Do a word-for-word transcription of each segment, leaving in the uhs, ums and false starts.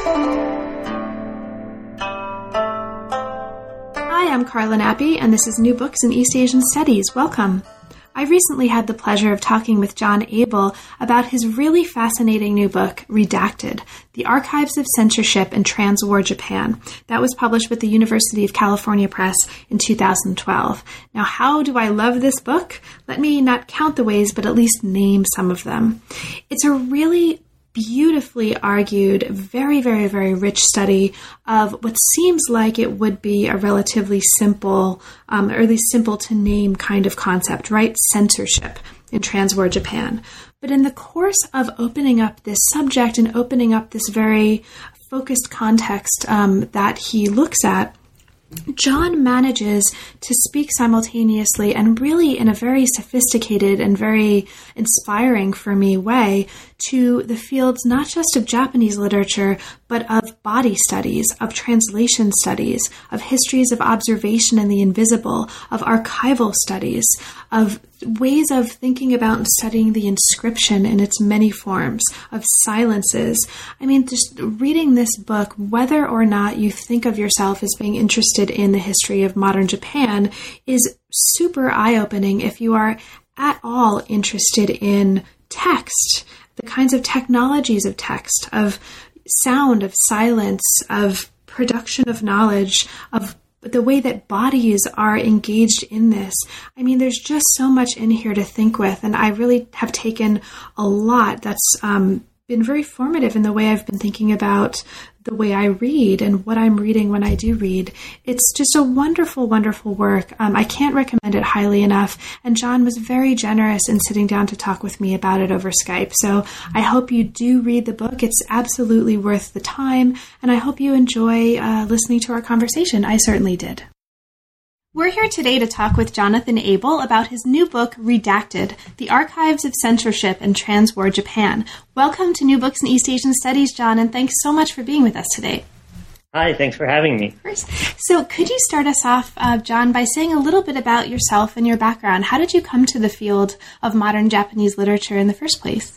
Hi, I'm Carla Nappi, and this is New Books in East Asian Studies. Welcome. I recently had the pleasure of talking with John Abel about his really fascinating new book, Redacted, The Archives of Censorship in Trans-War Japan. That was published with the University of California Press in two thousand twelve. Now, how do I love this book? Let me not count the ways, but at least name some of them. It's a really beautifully argued, very, very, very rich study of what seems like it would be a relatively simple, um, or at least simple to name kind of concept, right? Censorship in trans-war Japan. But in the course of opening up this subject and opening up this very focused context um, that he looks at, John manages to speak simultaneously and really in a very sophisticated and very inspiring for me way to the fields not just of Japanese literature, but of body studies, of translation studies, of histories of observation and the invisible, of archival studies, of ways of thinking about and studying the inscription in its many forms, of silences. I mean, just reading this book, whether or not you think of yourself as being interested in the history of modern Japan, is super eye-opening if you are at all interested in text, the kinds of technologies of text, of sound, of silence, of production of knowledge, of the way that bodies are engaged in this. I mean, there's just so much in here to think with, and I really have taken a lot that's um, been very formative in the way I've been thinking about the way I read and what I'm reading when I do read. It's just a wonderful, wonderful work. Um, I can't recommend it highly enough. And John was very generous in sitting down to talk with me about it over Skype. So I hope you do read the book. It's absolutely worth the time. And I hope you enjoy uh, listening to our conversation. I certainly did. We're here today to talk with Jonathan Abel about his new book, Redacted, The Archives of Censorship in Trans-War Japan. Welcome to New Books in East Asian Studies, John, and thanks so much for being with us today. Hi, thanks for having me. Of course. So could you start us off, uh, John, by saying a little bit about yourself and your background? How did you come to the field of modern Japanese literature in the first place?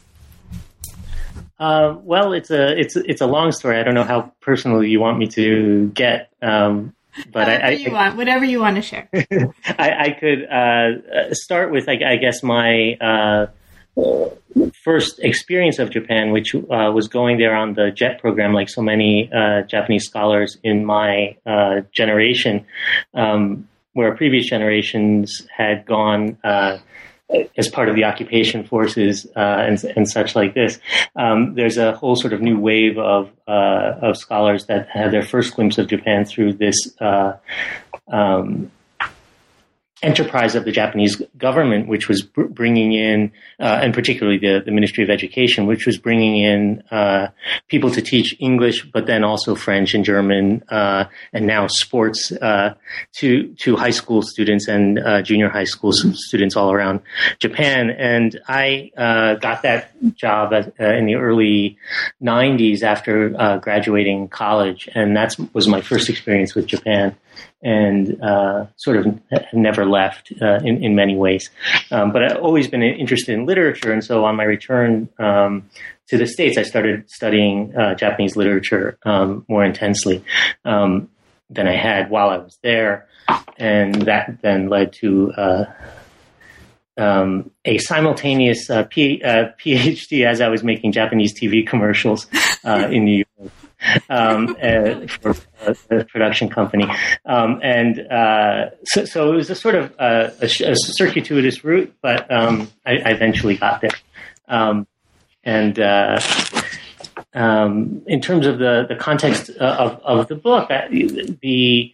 Uh, well, it's a it's it's a long story. I don't know how personal you want me to get. Um, But whatever I, I, you want, whatever you want to share. I, I could uh, start with, I, I guess, my uh, first experience of Japan, which uh, was going there on the JET program, like so many uh, Japanese scholars in my uh, generation, um, where previous generations had gone uh, as part of the occupation forces uh, and, and such like this. Um, there's a whole sort of new wave of uh, of scholars that had their first glimpse of Japan through this uh, um, enterprise of the Japanese government, which was br- bringing in, uh, and particularly the, the Ministry of Education, which was bringing in uh, people to teach English, but then also French and German, uh, and now sports uh, to to high school students and uh, junior high school students all around Japan. And I uh, got that job at, uh, in the early nineties after uh, graduating college, and that was my first experience with Japan. And uh, sort of never left uh, in, in many ways. Um, but I've always been interested in literature, and so on my return um, to the States, I started studying uh, Japanese literature um, more intensely um, than I had while I was there. And that then led to uh, um, a simultaneous uh, P- uh, PhD as I was making Japanese T V commercials uh, in New York. um, uh, for a production company. Um, and uh, so, so it was a sort of uh, a, a circuitous route, but um, I, I eventually got there. Um, and uh, um, in terms of the, the context of, of the book, the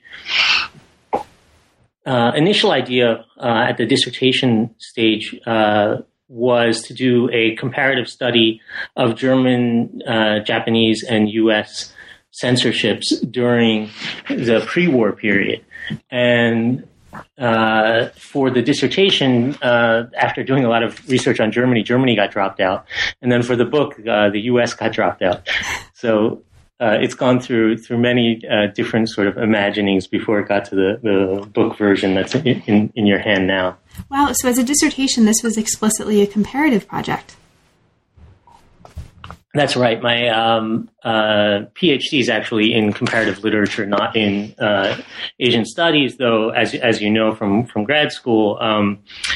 uh, initial idea uh, at the dissertation stage uh, was to do a comparative study of German, uh, Japanese, and U S censorships during the pre-war period. And uh, for the dissertation, uh, after doing a lot of research on Germany, Germany got dropped out. And then for the book, uh, the U S got dropped out. So uh, it's gone through through many uh, different sort of imaginings before it got to the, the book version that's in, in, in your hand now. Wow, so as a dissertation, this was explicitly a comparative project. That's right. My um, uh, PhD is actually in comparative literature, not in uh, Asian studies, though, as as you know from, from grad school, um,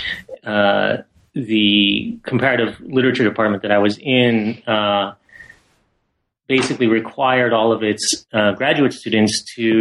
uh, the comparative literature department that I was in uh, basically required all of its uh, graduate students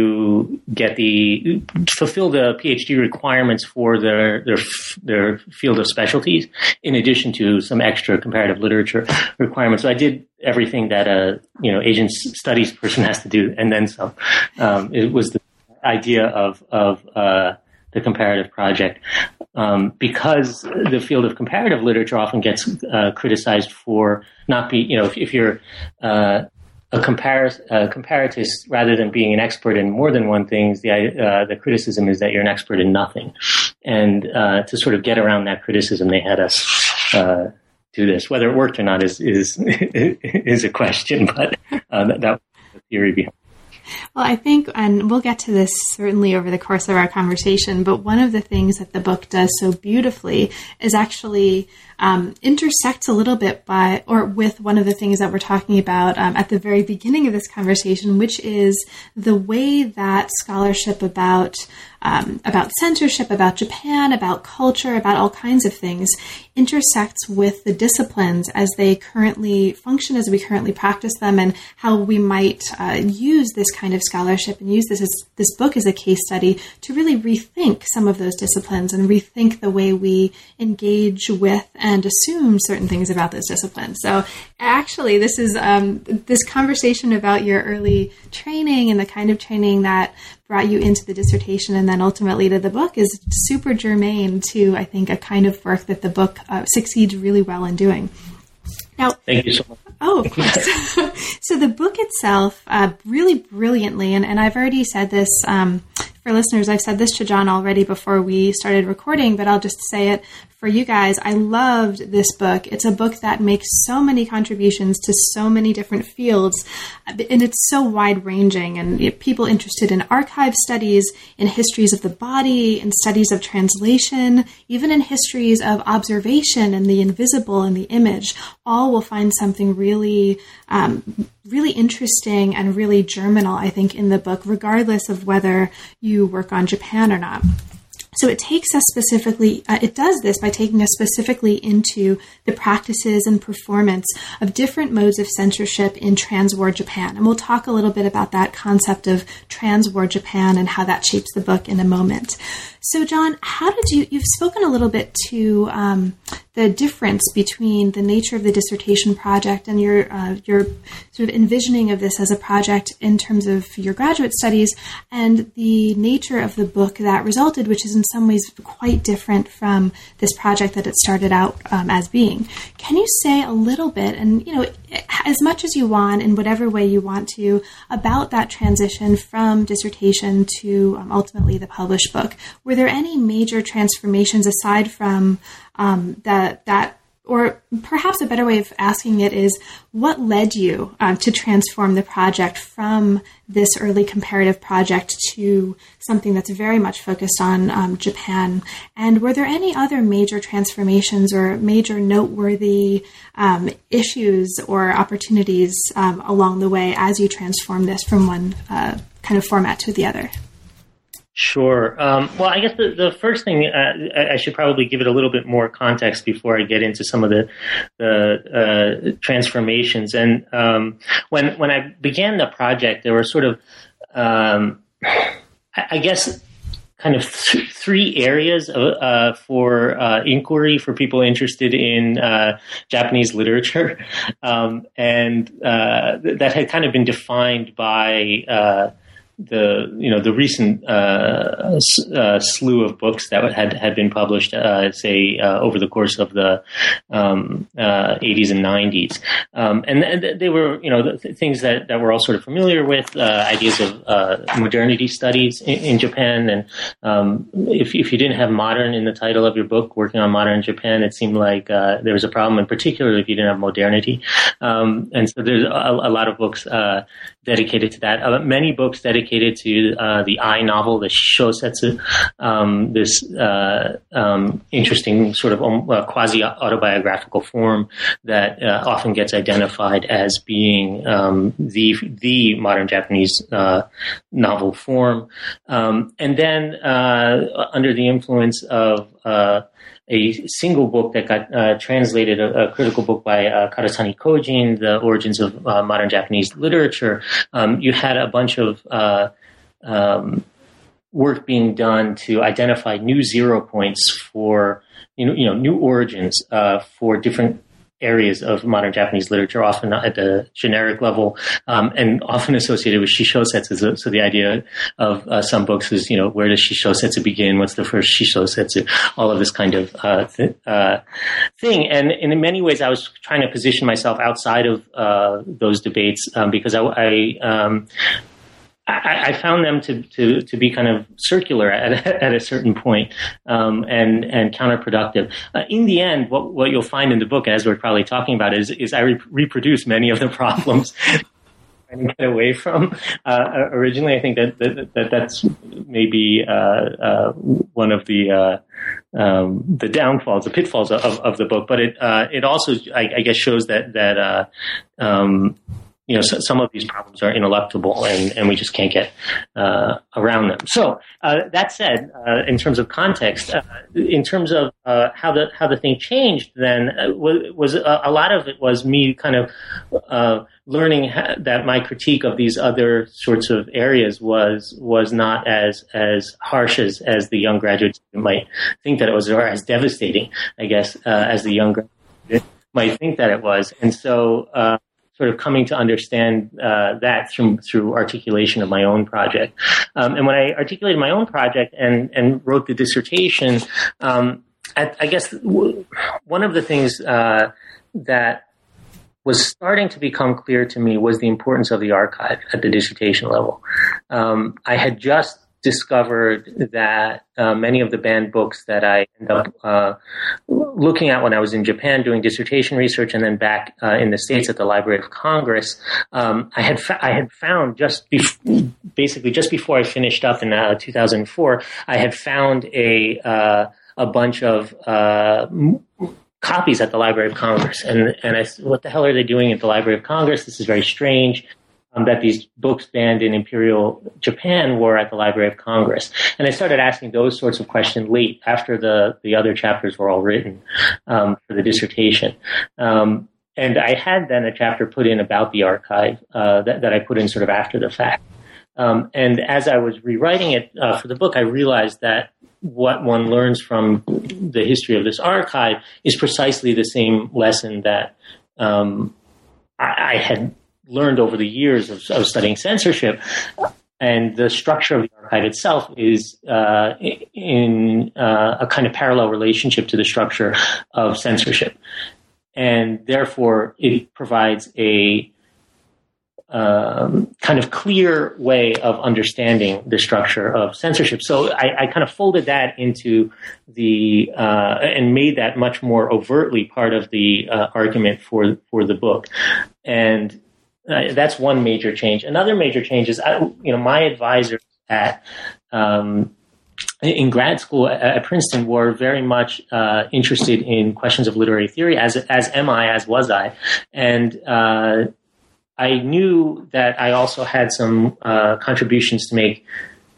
to get the fulfill the PhD requirements for their their their field of specialties, in addition to some extra comparative literature requirements. So I did everything that a you know Asian studies person has to do, and then some. Um, it was the idea of of uh, the comparative project. Um, because the field of comparative literature often gets uh, criticized for not be, you know, if, if you're uh, a compar- uh, comparatist rather than being an expert in more than one thing, the uh, the criticism is that you're an expert in nothing. And uh, to sort of get around that criticism, they had us uh, do this. Whether it worked or not is is is a question, but uh, that, that was the theory behind it. Well, I think, and we'll get to this certainly over the course of our conversation, but one of the things that the book does so beautifully is actually um, intersects a little bit by, or with one of the things that we're talking about um, at the very beginning of this conversation, which is the way that scholarship about Um, about censorship, about Japan, about culture, about all kinds of things, intersects with the disciplines as they currently function, as we currently practice them, and how we might uh, use this kind of scholarship and use this as, this book as a case study to really rethink some of those disciplines and rethink the way we engage with and assume certain things about those disciplines. So actually, this is um, this conversation about your early training and the kind of training that brought you into the dissertation and then ultimately to the book is super germane to, I think, a kind of work that the book uh, succeeds really well in doing. Now, thank you so much. Oh, of course. So the book itself, uh, really brilliantly, and, and I've already said this um, for listeners, I've said this to John already before we started recording, but I'll just say it for you guys. I loved this book. It's a book that makes so many contributions to so many different fields, and it's so wide-ranging. And people interested in archive studies, in histories of the body, in studies of translation, even in histories of observation and the invisible and the image, all will find something really, um, really interesting and really germinal, I think, in the book, regardless of whether you work on Japan or not. So it takes us specifically, uh, it does this by taking us specifically into the practices and performance of different modes of censorship in trans-war Japan. And we'll talk a little bit about that concept of trans-war Japan and how that shapes the book in a moment. So John, how did you, you've spoken a little bit to um, the difference between the nature of the dissertation project and your, uh, your sort of envisioning of this as a project in terms of your graduate studies and the nature of the book that resulted, which is in some ways quite different from this project that it started out um, as being. Can you say a little bit, and you know, as much as you want in whatever way you want to, about that transition from dissertation to um, ultimately the published book? Were there any major transformations aside from um, that that or perhaps a better way of asking it is, what led you um, to transform the project from this early comparative project to something that's very much focused on um, Japan? And were there any other major transformations or major noteworthy um, issues or opportunities um, along the way as you transformed this from one uh, kind of format to the other? Sure. Um, well, I guess the, the first thing, uh, I, I should probably give it a little bit more context before I get into some of the, the uh, transformations. And um, when when I began the project, there were sort of, um, I, I guess, kind of th- three areas of, uh, for uh, inquiry for people interested in uh, Japanese literature. Um, and uh, th- that had kind of been defined by uh the you know the recent uh, uh, slew of books that had had been published, uh, say uh, over the course of the um, uh, eighties and nineties, um, and, and they were you know the things that, that we're all sort of familiar with, uh, ideas of uh, modernity studies in, in Japan, and um, if if you didn't have modern in the title of your book, working on modern Japan, it seemed like uh, there was a problem, and particularly if you didn't have modernity, um, and so there's a, a lot of books uh, dedicated to that. Uh, many books dedicated dedicated to uh, the I novel, the Shishosetsu, um, this uh, um, interesting sort of um, uh, quasi-autobiographical form that uh, often gets identified as being um, the the modern Japanese uh, novel form. Um, and then uh, under the influence of uh, a single book that got uh, translated, a, a critical book by uh, Karasani Kojin, The Origins of uh, Modern Japanese Literature, um, you had a bunch of uh, um, work being done to identify new zero points for, you know, you know new origins uh, for different areas of modern Japanese literature, often at the generic level, um, and often associated with Shishosetsu. So, so the idea of uh, some books is, you know, where does Shishosetsu begin? What's the first Shishosetsu? All of this kind of uh, th- uh, thing. And, and in many ways, I was trying to position myself outside of uh, those debates um, because I, I um, I, I found them to, to, to be kind of circular at, at a certain point, um, and, and counterproductive. Uh, in the end, what, what you'll find in the book, as we're probably talking about, is, is I re- reproduce many of the problems trying to get away from. Uh, originally, I think that, that, that that's maybe, uh, uh, one of the, uh, um, the downfalls, the pitfalls of, of the book, but it, uh, it also, I, I guess, shows that, that, uh, um, you know, so, some of these problems are ineluctable, and, and we just can't get uh, around them. So uh, that said, uh, in terms of context, uh, in terms of uh, how the how the thing changed, then uh, was, was a, a lot of it was me kind of uh, learning ha- that my critique of these other sorts of areas was was not as as harsh as as the young graduate might think that it was, or as devastating, I guess, uh, as the young graduate might think that it was, and so. Uh, sort of coming to understand uh, that through through articulation of my own project. Um, and when I articulated my own project and, and wrote the dissertation, um, I, I guess w- one of the things uh, that was starting to become clear to me was the importance of the archive at the dissertation level. Um, I had just discovered that uh, many of the banned books that I ended up uh, looking at when I was in Japan doing dissertation research, and then back uh, in the States at the Library of Congress, um, I had fa- I had found just bef- basically just before I finished up in uh, two thousand four, I had found a uh, a bunch of uh, m- copies at the Library of Congress, and and I said, what the hell are they doing at the Library of Congress? This is very strange. Um, that these books banned in Imperial Japan were at the Library of Congress. And I started asking those sorts of questions late, after the, the other chapters were all written um, for the dissertation. Um, and I had then a chapter put in about the archive uh, that, that I put in sort of after the fact. Um, and as I was rewriting it uh, for the book, I realized that what one learns from the history of this archive is precisely the same lesson that um, I, I had learned over the years of, of studying censorship, and the structure of the archive itself is uh, in uh, a kind of parallel relationship to the structure of censorship, and therefore it provides a um, kind of clear way of understanding the structure of censorship. So I, I kind of folded that into the uh, and made that much more overtly part of the uh, argument for for the book, and Uh, that's one major change. Another major change is, I, you know, my advisors at um, in grad school at, at Princeton were very much uh, interested in questions of literary theory, as as am I, as was I, and uh, I knew that I also had some uh, contributions to make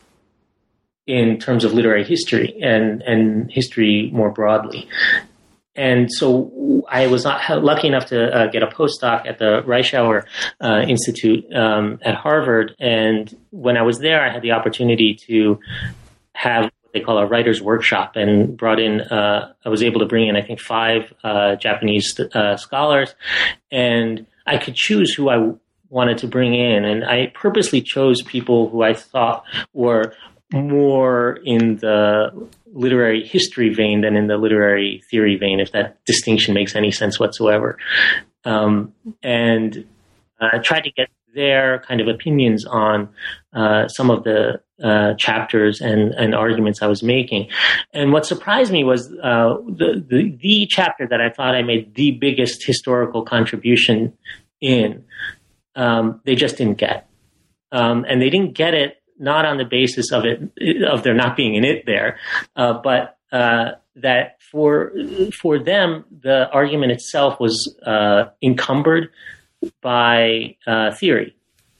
in terms of literary history and and history more broadly. And so I was not lucky enough to uh, get a postdoc at the Reischauer uh, Institute um, at Harvard. And when I was there, I had the opportunity to have what they call a writer's workshop, and brought in, uh, I was able to bring in, I think, five uh, Japanese uh, scholars. And I could choose who I wanted to bring in. And I purposely chose people who I thought were more in the literary history vein than in the literary theory vein, if that distinction makes any sense whatsoever. Um, and I uh, tried to get their kind of opinions on uh, some of the uh, chapters and, and arguments I was making. And what surprised me was uh, the, the, the chapter that I thought I made the biggest historical contribution in, um, they just didn't get. um, and they didn't get it not on the basis of it of there not being an it there, uh, but uh, that for for them the argument itself was uh, encumbered by uh, theory,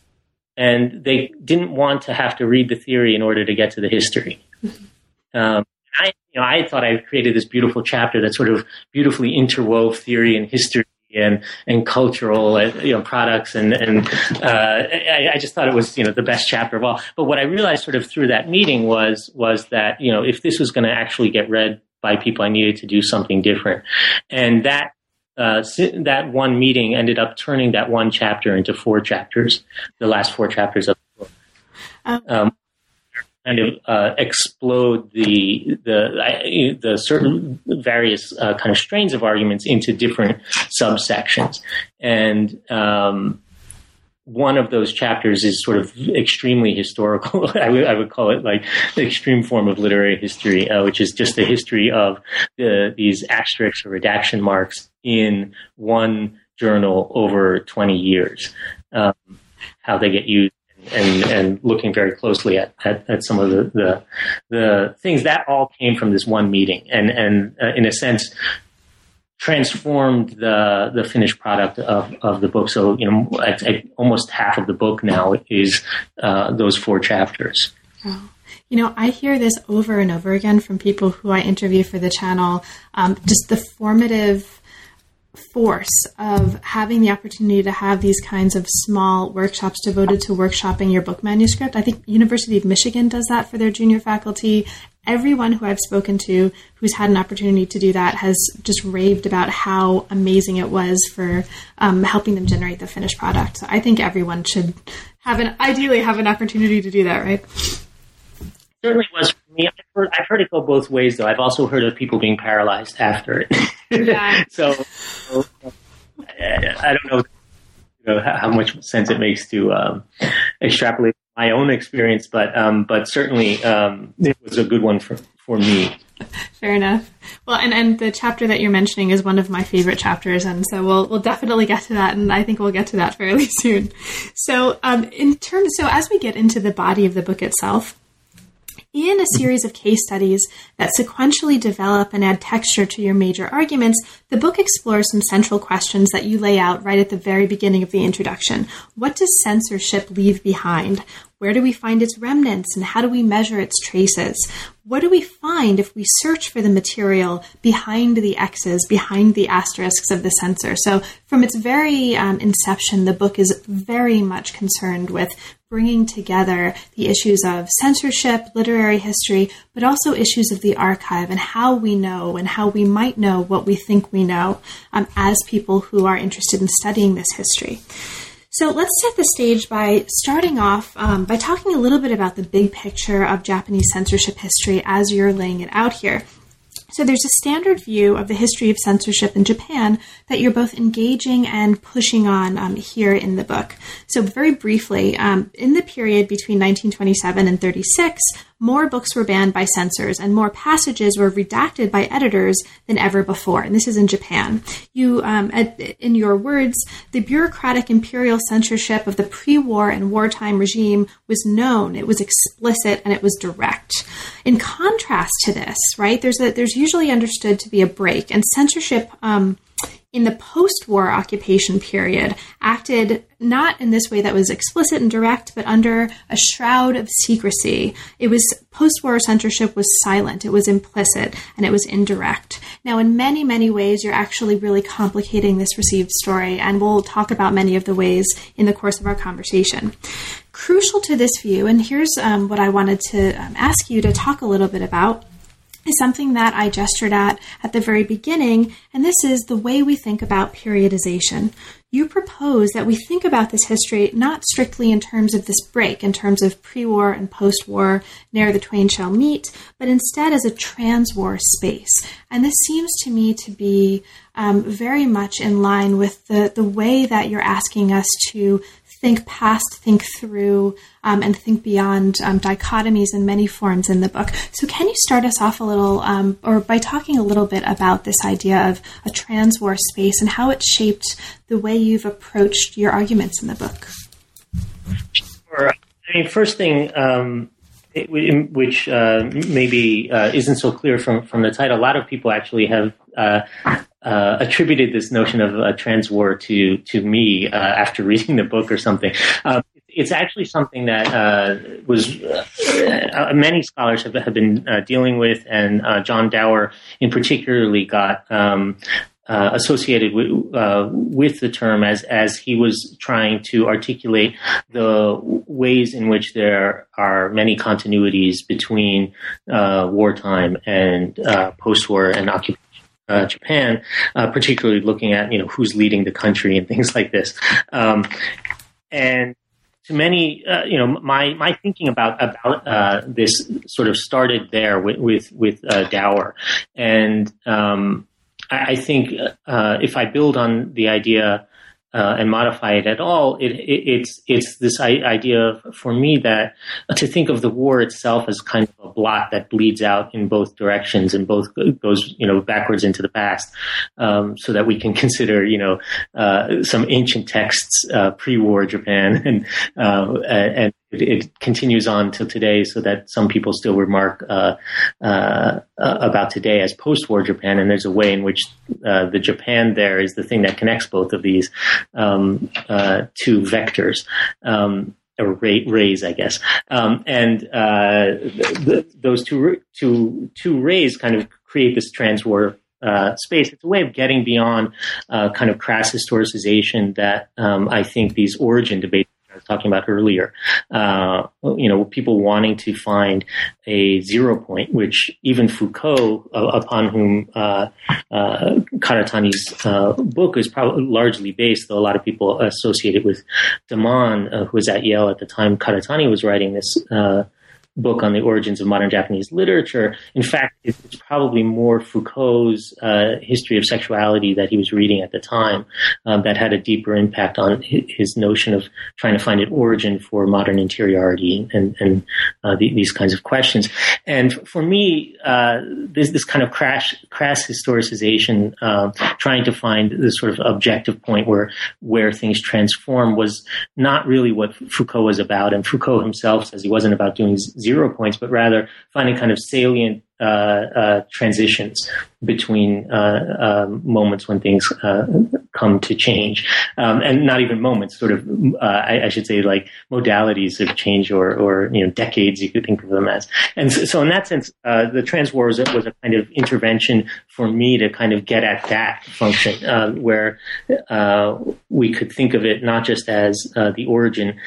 and they didn't want to have to read the theory in order to get to the history. Um, I, you know, I thought I created this beautiful chapter that sort of beautifully interwove theory and history and and cultural, uh, you know, products, and and uh, I, I just thought it was, you know, the best chapter of all. But what I realized sort of through that meeting was was that, you know, if this was going to actually get read by people, I needed to do something different, and that uh, that one meeting ended up turning that one chapter into four chapters, the last four chapters of the book. Um, um, kind of uh, explode the the I, the certain various uh, kind of strains of arguments into different subsections, and um, one of those chapters is sort of extremely historical. I would I would call it like the extreme form of literary history, uh, which is just the history of the, these asterisks or redaction marks in one journal over twenty years, um, how they get used. And, and looking very closely at, at, at some of the, the the things that all came from this one meeting, and and uh, in a sense transformed the the finished product of, of the book. So, you know, I, I, almost half of the book now is uh, those four chapters. Oh. You know, I hear this over and over again from people who I interview for the channel. Um, just the formative force of having the opportunity to have these kinds of small workshops devoted to workshopping your book manuscript. I think University of Michigan does that for their junior faculty. Everyone who I've spoken to who's had an opportunity to do that has just raved about how amazing it was for um, helping them generate the finished product. So I think everyone should have an ideally have an opportunity to do that, right? Certainly was for me. I've heard, I've heard it go both ways, though. I've also heard of people being paralyzed after it. Yeah. so, so I don't know, you know how much sense it makes to um, extrapolate my own experience, but um, but certainly um, it was a good one for, for me. Fair enough. Well, and, and the chapter that you're mentioning is one of my favorite chapters, and so we'll we'll definitely get to that, and I think we'll get to that fairly soon. So, um, in terms, so as we get into the body of the book itself, in a series of case studies that sequentially develop and add texture to your major arguments, the book explores some central questions that you lay out right at the very beginning of the introduction. What does censorship leave behind? Where do we find its remnants, and how do we measure its traces? What do we find if we search for the material behind the X's, behind the asterisks of the censor? So from its very um, inception, the book is very much concerned with bringing together the issues of censorship, literary history, but also issues of the archive and how we know and how we might know what we think we know um, as people who are interested in studying this history. So let's set the stage by starting off um, by talking a little bit about the big picture of Japanese censorship history as you're laying it out here. So there's a standard view of the history of censorship in Japan that you're both engaging and pushing on um, here in the book. So very briefly, um, in the period between nineteen twenty-seven and thirty-six, more books were banned by censors and more passages were redacted by editors than ever before. And this is in Japan. You, um, at, in your words, the bureaucratic imperial censorship of the pre-war and wartime regime was known, it was explicit, and it was direct. In contrast to this, right, there's a, there's usually understood to be a break, and censorship um, in the post-war occupation period acted not in this way that was explicit and direct, but under a shroud of secrecy. It was post-war censorship was silent, it was implicit, and it was indirect. Now, in many, many ways, you're actually really complicating this received story, and we'll talk about many of the ways in the course of our conversation. Crucial to this view, and here's um, what I wanted to um, ask you to talk a little bit about, is something that I gestured at at the very beginning, and this is the way we think about periodization. You propose that we think about this history not strictly in terms of this break, in terms of pre-war and post-war, ne'er the twain shall meet, but instead as a trans-war space. And this seems to me to be um, very much in line with the, the way that you're asking us to think past, think through, um, and think beyond um, dichotomies in many forms in the book. So can you start us off a little, um, or by talking a little bit about this idea of a trans-war space and how it shaped the way you've approached your arguments in the book? Sure. mean, first thing, um, it, which uh, maybe uh, isn't so clear from, from the title, a lot of people actually have uh, uh, attributed this notion of a trans war to to me uh, after reading the book or something. Uh, it's actually something that uh, was uh, many scholars have, have been uh, dealing with, and uh, John Dower in particularly got um, uh, associated with, uh, with the term as as he was trying to articulate the ways in which there are many continuities between uh, wartime and uh, post-war and occupation. Uh, Japan, uh, particularly looking at, you know, who's leading the country and things like this. Um, and to many, uh, you know, my, my thinking about, about, uh, this sort of started there with, with, with, uh, Dower. And, um, I, I think, uh, if I build on the idea, Uh, and modify it at all, it, it, it's it's this idea for me that uh, to think of the war itself as kind of a blot that bleeds out in both directions and both goes, you know, backwards into the past, um, so that we can consider, you know, uh, some ancient texts, uh, pre-war Japan, and uh, and it, it continues on till today, so that some people still remark uh, uh, about today as post-war Japan, and there's a way in which uh, the Japan there is the thing that connects both of these um, uh, two vectors. Um, or rays, I guess, um, and uh, the, those two two two rays kind of create this trans-war uh, space. It's a way of getting beyond uh, kind of crass historicization that um, I think these origin debates I was talking about earlier. Uh, you know, people wanting to find a zero point, which even Foucault, uh, upon whom uh, uh, Karatani's uh, book is probably largely based, though a lot of people associate it with Damon, uh, who was at Yale at the time Karatani was writing this uh, book on the origins of modern Japanese literature. In fact, it's probably more Foucault's uh, history of sexuality that he was reading at the time um, that had a deeper impact on his notion of trying to find an origin for modern interiority and, and uh, the, these kinds of questions. And for me, uh, this, this kind of crash, crass historicization, uh, trying to find this sort of objective point where where things transform was not really what Foucault was about. And Foucault himself says he wasn't about doing zero points, but rather finding kind of salient uh, uh, transitions between uh, uh, moments when things uh, come to change, um, and not even moments, sort of, uh, I, I should say, like modalities of change, or, or you know, decades. You could think of them as. And so, so in that sense, uh, the trans war was a, was a kind of intervention for me to kind of get at that function, um, where uh, we could think of it not just as uh, the origin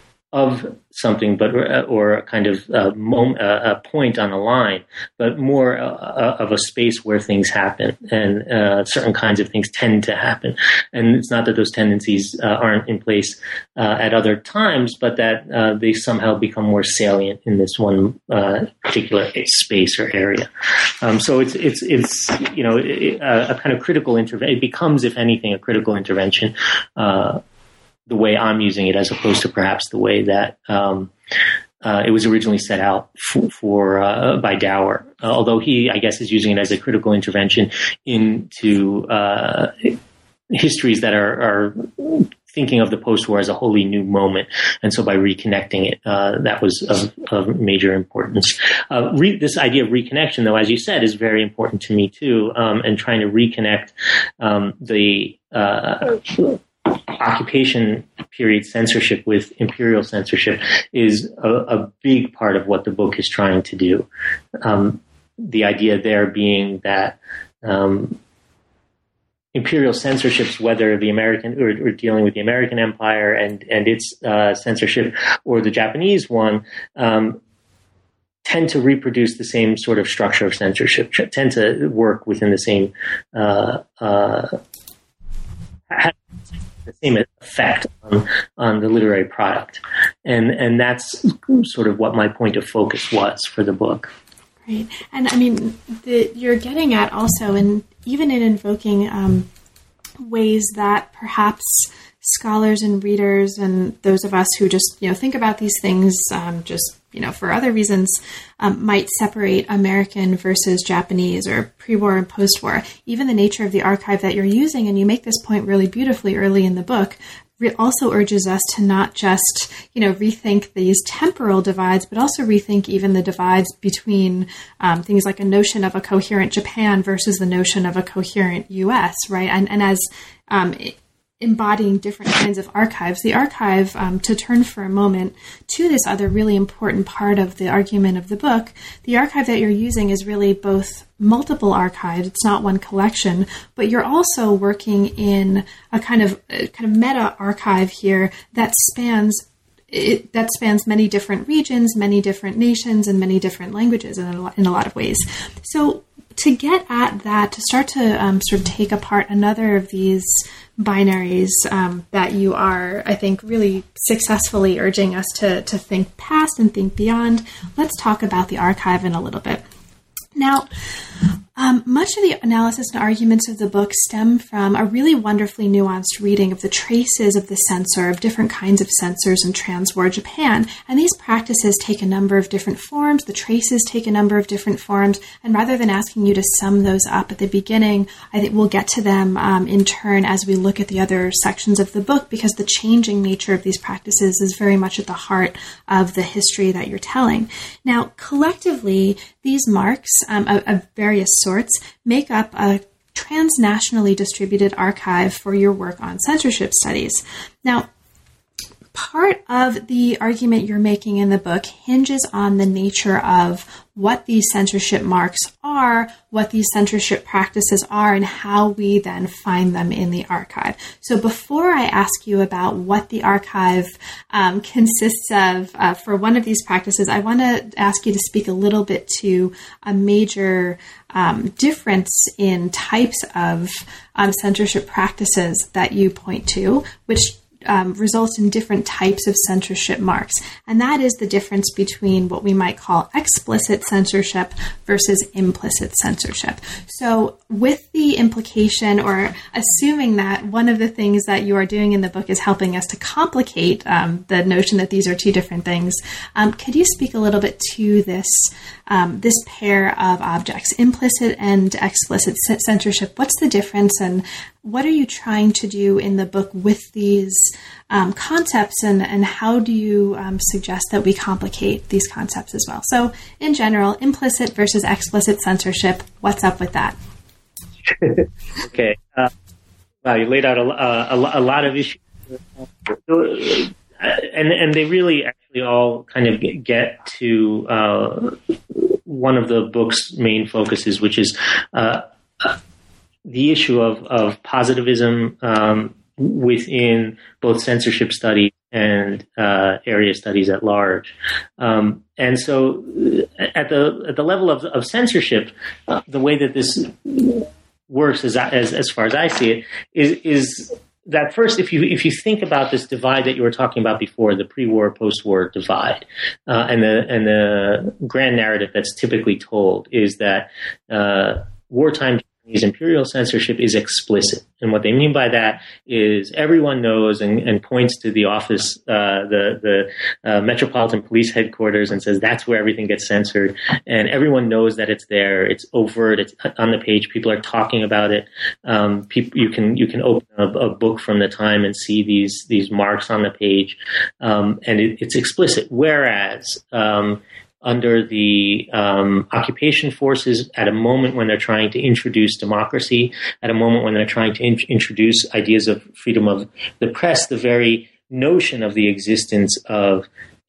of something, but or a kind of uh, moment, uh, a point on a line, but more uh, of a space where things happen, and uh, certain kinds of things tend to happen. And it's not that those tendencies uh, aren't in place uh, at other times, but that uh, they somehow become more salient in this one uh, particular space or area. Um, so it's it's it's you know a, a kind of critical intervention. It becomes, if anything, a critical intervention. Uh, the way I'm using it, as opposed to perhaps the way that um, uh, it was originally set out for, for uh, by Dower. Uh, although he, I guess, is using it as a critical intervention into uh, histories that are, are thinking of the post-war as a wholly new moment. And so by reconnecting it, uh, that was of, of major importance. Uh, re- this idea of reconnection, though, as you said, is very important to me too, um, and trying to reconnect um, the uh, occupation period censorship with imperial censorship is a, a big part of what the book is trying to do. Um, the idea there being that um, imperial censorships, whether the American or, or dealing with the American Empire and and its uh, censorship, or the Japanese one, um, tend to reproduce the same sort of structure of censorship, tend to work within the same uh, uh, have the same effect on, on the literary product, and and that's sort of what my point of focus was for the book. Great, and I mean, the, you're getting at also, and even in invoking um, ways that perhaps scholars and readers and those of us who just, you know, think about these things um, just, you know, for other reasons, um, might separate American versus Japanese or pre-war and post-war. Even the nature of the archive that you're using, and you make this point really beautifully early in the book, re- also urges us to not just, you know, rethink these temporal divides, but also rethink even the divides between um, things like a notion of a coherent Japan versus the notion of a coherent U S, right? And, and as um, it, embodying different kinds of archives. The archive, um, to turn for a moment to this other really important part of the argument of the book, the archive that you're using is really both multiple archives. It's not one collection, but you're also working in a kind of a kind of meta archive here that spans It, that spans many different regions, many different nations, and many different languages in a, in a lot of ways. So to get at that, to start to um, sort of take apart another of these binaries um, that you are, I think, really successfully urging us to, to think past and think beyond, let's talk about the archive in a little bit. Now, um, much of the analysis and arguments of the book stem from a really wonderfully nuanced reading of the traces of the censor, of different kinds of censors in trans-war Japan. And these practices take a number of different forms. The traces take a number of different forms. And rather than asking you to sum those up at the beginning, I think we'll get to them um, in turn as we look at the other sections of the book, because the changing nature of these practices is very much at the heart of the history that you're telling. Now, collectively, these marks um, of, of various sorts make up a transnationally distributed archive for your work on censorship studies. Now, part of the argument you're making in the book hinges on the nature of what these censorship marks are, what these censorship practices are, and how we then find them in the archive. So before I ask you about what the archive um, consists of uh, for one of these practices, I want to ask you to speak a little bit to a major um, difference in types of um, censorship practices that you point to, which Um, results in different types of censorship marks. And that is the difference between what we might call explicit censorship versus implicit censorship. So with the implication, or assuming that one of the things that you are doing in the book is helping us to complicate um, the notion that these are two different things, um, could you speak a little bit to this um, this pair of objects, implicit and explicit censorship? What's the difference, and what are you trying to do in the book with these um, concepts, and, and how do you um, suggest that we complicate these concepts as well? So in general, implicit versus explicit censorship, what's up with that? Okay. Uh, wow, you laid out a, a, a lot of issues. And, and they really actually all kind of get to uh, one of the book's main focuses, which is uh, the issue of, of positivism um, within both censorship studies and uh, area studies at large. Um, and so at the at the level of, of censorship, uh, the way that this works, as, as as far as I see it, is is that first, if you if you think about this divide that you were talking about before, the pre-war, post-war divide, uh, and the and the grand narrative that's typically told is that uh, wartime Japanese imperial censorship is explicit, and what they mean by that is everyone knows and, and points to the office, uh, the the uh, Metropolitan Police Headquarters, and says that's where everything gets censored, and everyone knows that it's there. It's overt. It's on the page. People are talking about it. Um, people, you can you can open a, a book from the time and see these these marks on the page, um, and it, it's explicit. Whereas um, under the um, occupation forces, at a moment when they're trying to introduce democracy, at a moment when they're trying to in- introduce ideas of freedom of the press, the very notion of the existence of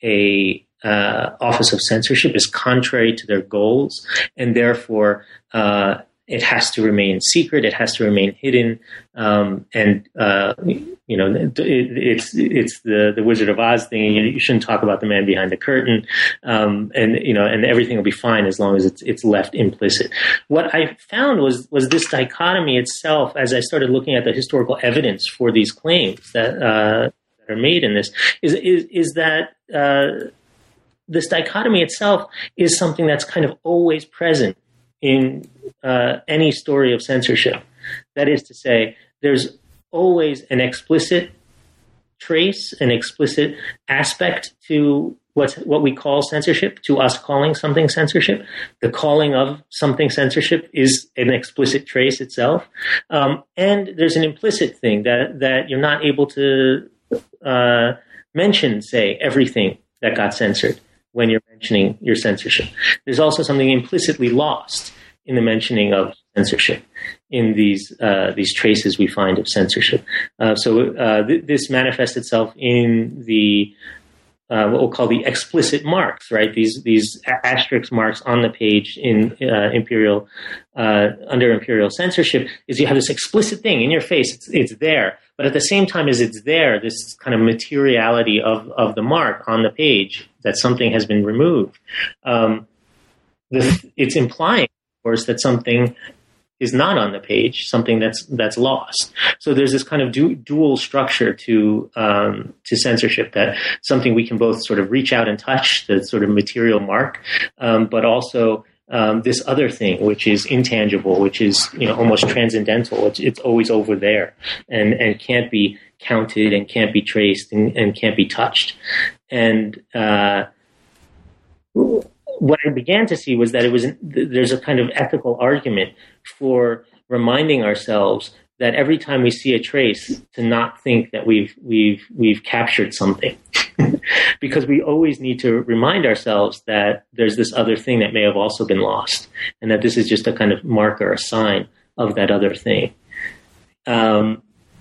a uh, office of censorship is contrary to their goals, and therefore uh, it has to remain secret. It has to remain hidden, um, and uh, you know, it, it's it's the, the Wizard of Oz thing. You, you shouldn't talk about the man behind the curtain, um, and you know, and everything will be fine as long as it's it's left implicit. What I found was was this dichotomy itself. As I started looking at the historical evidence for these claims that, uh, that are made in this, is is is that uh, this dichotomy itself is something that's kind of always present in uh, any story of censorship. That is to say, there's always an explicit trace, an explicit aspect to what's, what we call censorship, to us calling something censorship. The calling of something censorship is an explicit trace itself. Um, and there's an implicit thing that, that you're not able to uh, mention, say, everything that got censored when you're mentioning your censorship. There's also something implicitly lost in the mentioning of censorship in these uh, these traces we find of censorship. Uh, so uh, th- this manifests itself in the uh, what we'll call the explicit marks, right? These these asterisk marks on the page in uh, imperial uh, under imperial censorship is you have this explicit thing in your face. It's it's there, but at the same time as it's there, this kind of materiality of of the mark on the page that something has been removed. Um, the, it's implying, of course, that something is not on the page, something that's that's lost. So there's this kind of du- dual structure to um, to censorship, that something we can both sort of reach out and touch, the sort of material mark, um, but also um, this other thing, which is intangible, which is, you know, almost transcendental. It's, it's always over there and and can't be counted and can't be traced and, and can't be touched. And uh, what I began to see was that it was there's a kind of ethical argument for reminding ourselves that every time we see a trace, to not think that we've we've we've captured something, because we always need to remind ourselves that there's this other thing that may have also been lost, and that this is just a kind of marker, a sign of that other thing. Um,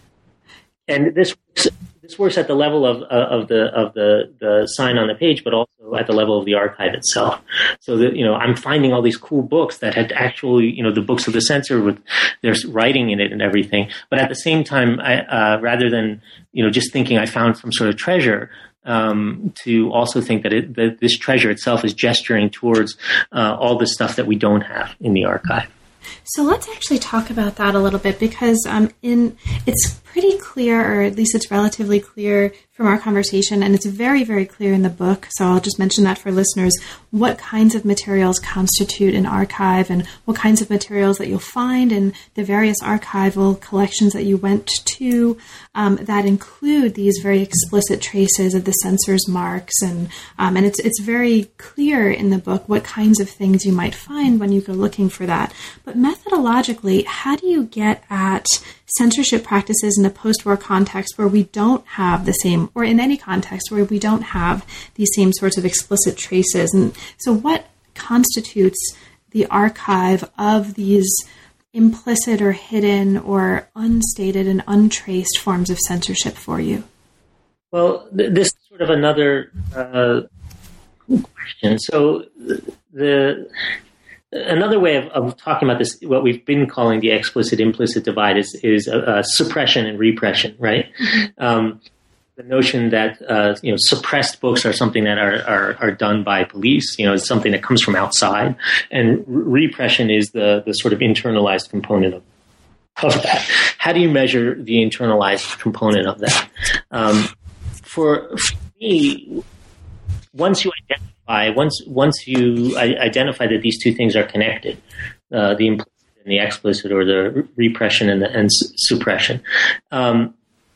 and this this works at the level of uh, of the of the the sign on the page, but also at the level of the archive itself. So that, you know, I'm finding all these cool books that had actually, you know, the books of the censor with their writing in it and everything. But at the same time, I, uh, rather than, you know, just thinking I found some sort of treasure, um, to also think that, it, that this treasure itself is gesturing towards uh, all the stuff that we don't have in the archive. So let's actually talk about that a little bit, because um, in it's pretty clear, or at least it's relatively clear from our conversation, and it's very, very clear in the book, so I'll just mention that for listeners, what kinds of materials constitute an archive and what kinds of materials that you'll find in the various archival collections that you went to um, that include these very explicit traces of the censor's marks. And um, and it's it's very clear in the book what kinds of things you might find when you go looking for that. But methodologically, how do you get at censorship practices in a post-war context where we don't have the same, or in any context where we don't have these same sorts of explicit traces? And so what constitutes the archive of these implicit or hidden or unstated and untraced forms of censorship for you? Well, th- this is sort of another uh, question. So the... Another way of, of talking about this, what we've been calling the explicit-implicit divide, is is uh, uh, suppression and repression, right? Mm-hmm. Um, the notion that uh, you know suppressed books are something that are, are are done by police, you know, it's something that comes from outside, and re- repression is the the sort of internalized component of of that. How do you measure the internalized component of that? Um, for, for me, once you identify Once once you identify that these two things are connected, uh, the implicit and the explicit, or the repression and the and suppression, um,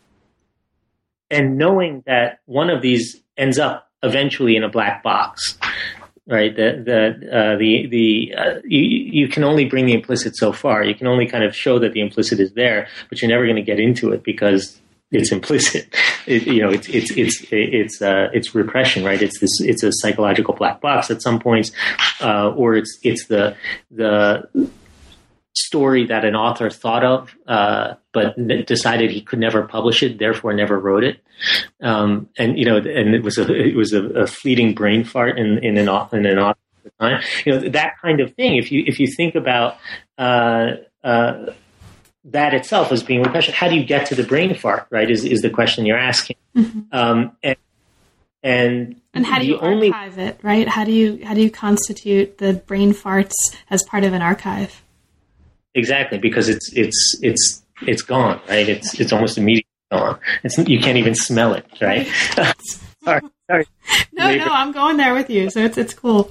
and knowing that one of these ends up eventually in a black box, right? The the uh, the the uh, you, you can only bring the implicit so far. You can only kind of show that the implicit is there, but you're never going to get into it because it's implicit. It, you know, it's it's it's it's uh, it's repression, right? It's this. It's a psychological black box at some points, uh, or it's it's the the story that an author thought of, uh, but n- decided he could never publish it, therefore never wrote it. Um, and you know, and it was a it was a, a fleeting brain fart in in an in an author at the time. You know, that kind of thing. If you if you think about uh, uh, that itself as being repression, how do you get to the brain fart? Right? Is is the question you're asking? Mm-hmm. Um, and and and how do you only, archive it? Right? How do you how do you constitute the brain farts as part of an archive? Exactly, because it's it's it's it's gone, right? It's it's almost immediately gone. It's you can't even smell it, right? sorry, sorry. No, no, I'm going there with you, so it's it's cool.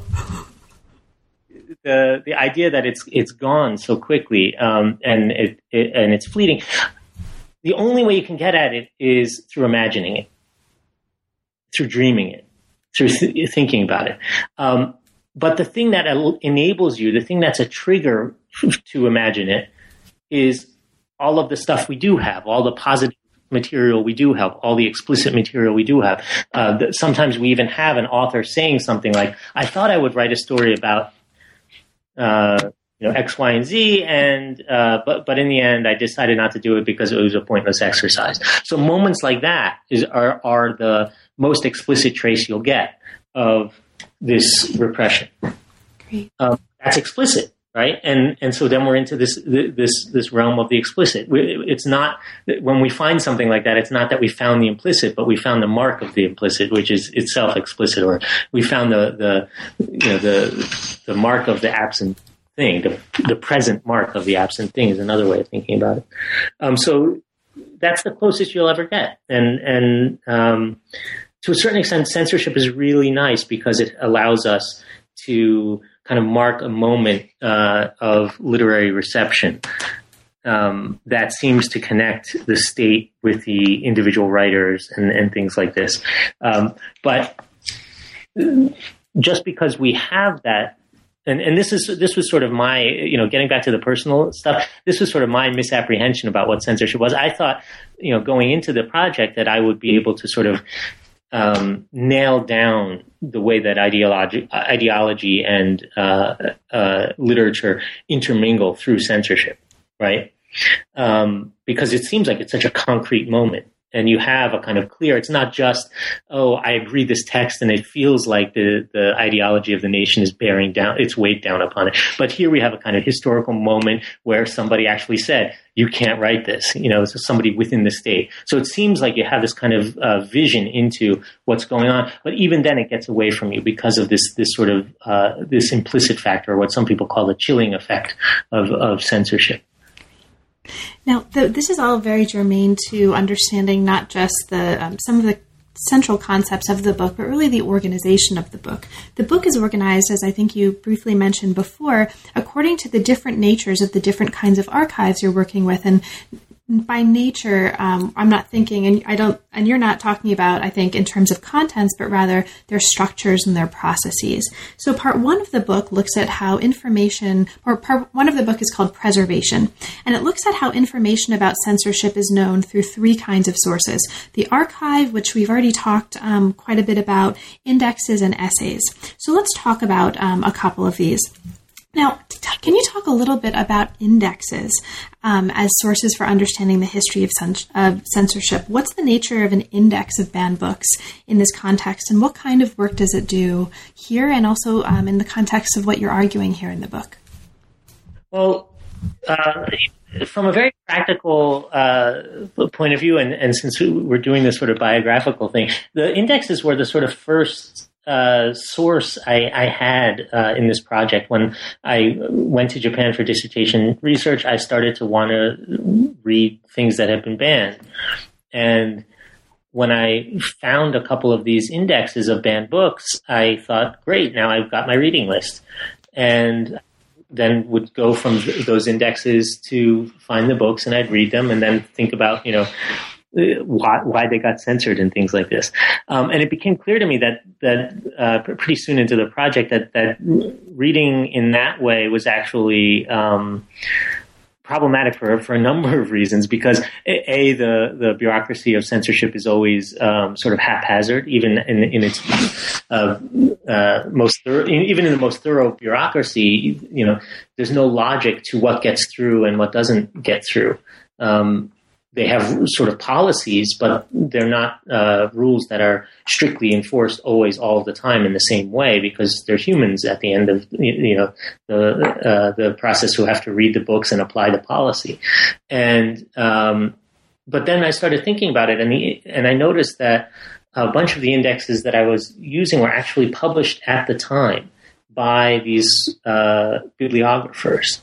The the idea that it's it's gone so quickly, um, and it, it and it's fleeting. The only way you can get at it is through imagining it, through dreaming it, through th- thinking about it. Um, but the thing that enables you, the thing that's a trigger to imagine it, is all of the stuff we do have, all the positive material we do have, all the explicit material we do have. Uh, th- sometimes we even have an author saying something like, I thought I would write a story about uh, you know, X, Y, and Z, and uh, but but in the end, I decided not to do it because it was a pointless exercise. So moments like that is are are the most explicit trace you'll get of this repression. Great. Um, that's explicit, right? And and so then we're into this this this realm of the explicit. It's not when we find something like that. It's not that we found the implicit, but we found the mark of the implicit, which is itself explicit, or we found the the you know the the mark of the absent thing. The the present mark of the absent thing is another way of thinking about it. Um, so that's the closest you'll ever get, and and um, to a certain extent, censorship is really nice because it allows us to kind of mark a moment uh, of literary reception um, that seems to connect the state with the individual writers and, and things like this. Um, but just because we have that, and, and this is this was sort of my, you know, getting back to the personal stuff, this was sort of my misapprehension about what censorship was. I thought, you know, going into the project that I would be able to sort of Um, nail down the way that ideology, ideology and uh, uh, literature intermingle through censorship, right? Um, because it seems like it's such a concrete moment, and you have a kind of clear. It's not just, oh, I agree this text, and it feels like the the ideology of the nation is bearing down its weight down upon it. But here we have a kind of historical moment where somebody actually said, you can't write this, you know, it's somebody within the state. So it seems like you have this kind of uh, vision into what's going on, but even then it gets away from you because of this this sort of uh, this implicit factor, or what some people call the chilling effect of, of censorship. Now, the, this is all very germane to understanding not just the um, some of the central concepts of the book, but really the organization of the book. The book is organized, as I think you briefly mentioned before, according to the different natures of the different kinds of archives you're working with. And by nature, um, I'm not thinking, and I don't, and you're not talking about, I think, in terms of contents, but rather their structures and their processes. So part one of the book looks at how information, or part one of the book is called Preservation, and it looks at how information about censorship is known through three kinds of sources. The archive, which we've already talked um, quite a bit about, indexes, and essays. So let's talk about um, a couple of these. Now, can you talk a little bit about indexes um, as sources for understanding the history of, cens- of censorship? What's the nature of an index of banned books in this context, and what kind of work does it do here, and also um, in the context of what you're arguing here in the book? Well, uh, from a very practical uh, point of view, and, and since we're doing this sort of biographical thing, the indexes were the sort of first Uh, source I, I had uh, in this project. When I went to Japan for dissertation research, I started to want to read things that had been banned. And when I found a couple of these indexes of banned books, I thought, great, now I've got my reading list. And then would go from th- those indexes to find the books, and I'd read them and then think about, you know, Why, why they got censored and things like this. Um, and it became clear to me that that uh, pretty soon into the project that, that reading in that way was actually um, problematic for for a number of reasons, because A, the, the bureaucracy of censorship is always um, sort of haphazard, even in, in its uh, uh, most thorough, even in the most thorough bureaucracy, you know, there's no logic to what gets through and what doesn't get through. Um, They have sort of policies, but they're not uh, rules that are strictly enforced always all the time in the same way, because they're humans at the end of you know the uh, the process who have to read the books and apply the policy. And um, but then I started thinking about it, and the, and I noticed that a bunch of the indexes that I was using were actually published at the time by these uh, bibliographers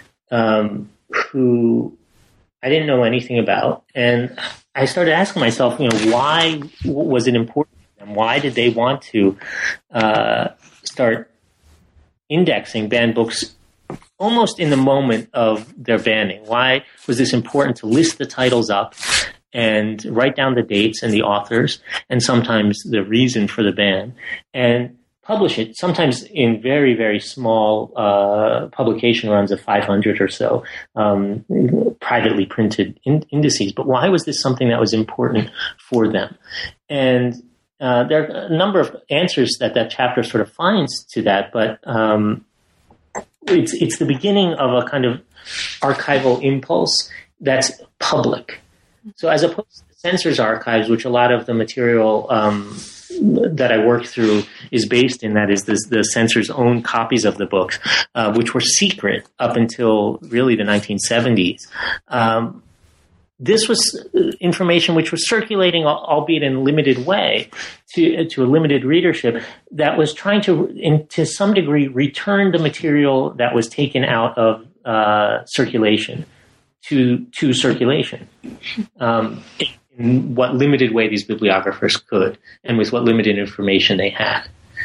um, who I didn't know anything about. And I started asking myself, you know, why was it important to them? Why did they want to uh, start indexing banned books almost in the moment of their banning? Why was this important to list the titles up and write down the dates and the authors and sometimes the reason for the ban and publish it, sometimes in very, very small uh, publication runs of five hundred or so, um, privately printed in- indices. But why was this something that was important for them? And uh, there are a number of answers that that chapter sort of finds to that, but um, it's it's the beginning of a kind of archival impulse that's public. So as opposed to the Censor's archives, which a lot of the material um, that I worked through is based in, that is the, the Censor's own copies of the books, uh, which were secret up until really the nineteen seventies. Um, this was information which was circulating, albeit in a limited way, to to a limited readership, that was trying to, in, to some degree, return the material that was taken out of uh, circulation to to circulation. Um, in what limited way these bibliographers could, and with what limited information they had.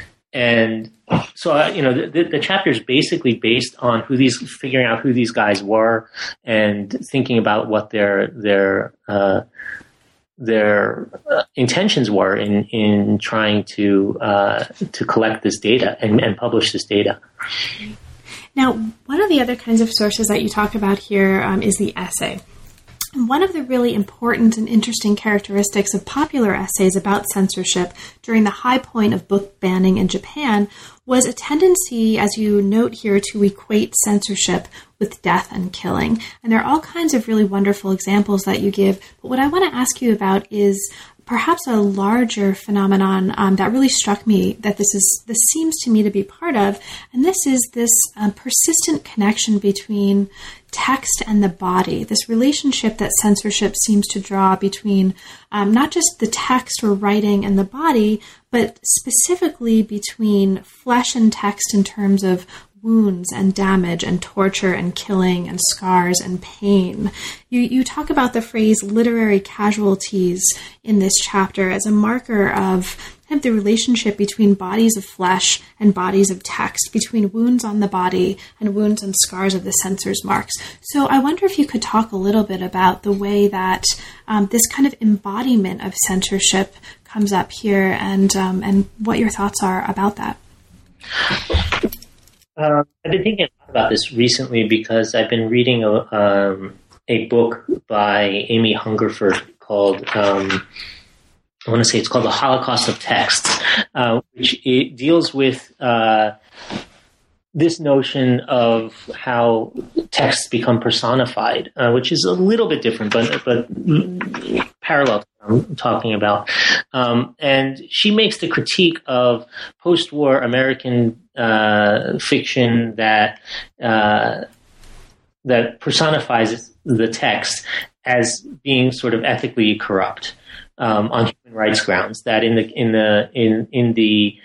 And so, uh, you know, the, the chapter is basically based on who these, figuring out who these guys were, and thinking about what their their uh, their uh, intentions were in in trying to uh, to collect this data and, and publish this data. Now, one of the other kinds of sources that you talk about here um, is the essay. One of the really important and interesting characteristics of popular essays about censorship during the high point of book banning in Japan was a tendency, as you note here, to equate censorship with death and killing. And there are all kinds of really wonderful examples that you give. But what I want to ask you about is perhaps a larger phenomenon um, that really struck me that this is this seems to me to be part of, and this is this um, persistent connection between text and the body, this relationship that censorship seems to draw between um, not just the text or writing and the body, but specifically between flesh and text in terms of wounds and damage and torture and killing and scars and pain. You you talk about the phrase literary casualties in this chapter as a marker of kind of the relationship between bodies of flesh and bodies of text, between wounds on the body and wounds and scars of the censor's marks. So I wonder if you could talk a little bit about the way that um, this kind of embodiment of censorship comes up here, and um, and what your thoughts are about that. Uh, I've been thinking a lot about this recently because I've been reading a, um, a book by Amy Hungerford called, um, I want to say it's called The Holocaust of Texts, uh, which it deals with uh, this notion of how texts become personified, uh, which is a little bit different, but but parallel to what I'm talking about. Um, and she makes the critique of post-war American uh, fiction that uh, that personifies the text as being sort of ethically corrupt um, on human rights grounds. That in the in the in in the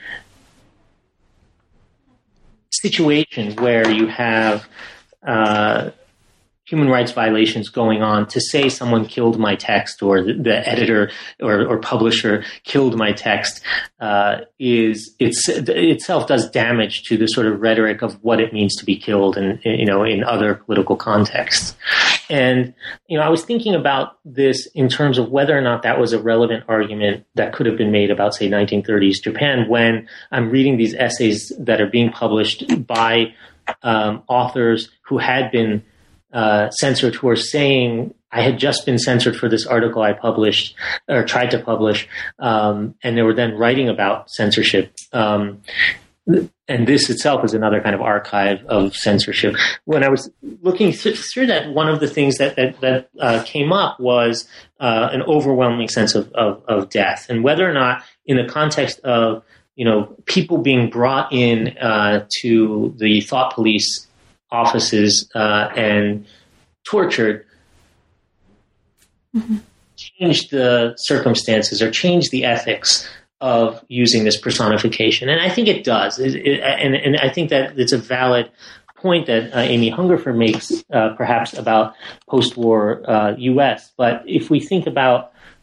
situation where you have uh, human rights violations going on, to say someone killed my text, or the, the editor or, or publisher killed my text, uh, is it's itself does damage to the sort of rhetoric of what it means to be killed, and you know, in other political contexts. And you know, I was thinking about this in terms of whether or not that was a relevant argument that could have been made about, say, nineteen thirties Japan, when I'm reading these essays that are being published by um, authors who had been uh, censored, who are saying, I had just been censored for this article I published or tried to publish, um, and they were then writing about censorship. Um, And this itself is another kind of archive of censorship. When I was looking th- through that, one of the things that that, that uh, came up was uh, an overwhelming sense of, of, of death, and whether or not, in the context of you know people being brought in uh, to the thought police offices uh, and tortured, mm-hmm. changed the circumstances or changed the ethics of using this personification. And I think it does. It, it, and, and I think that it's a valid point that uh, Amy Hungerford makes, uh, perhaps about post-war uh, U S. But if we think about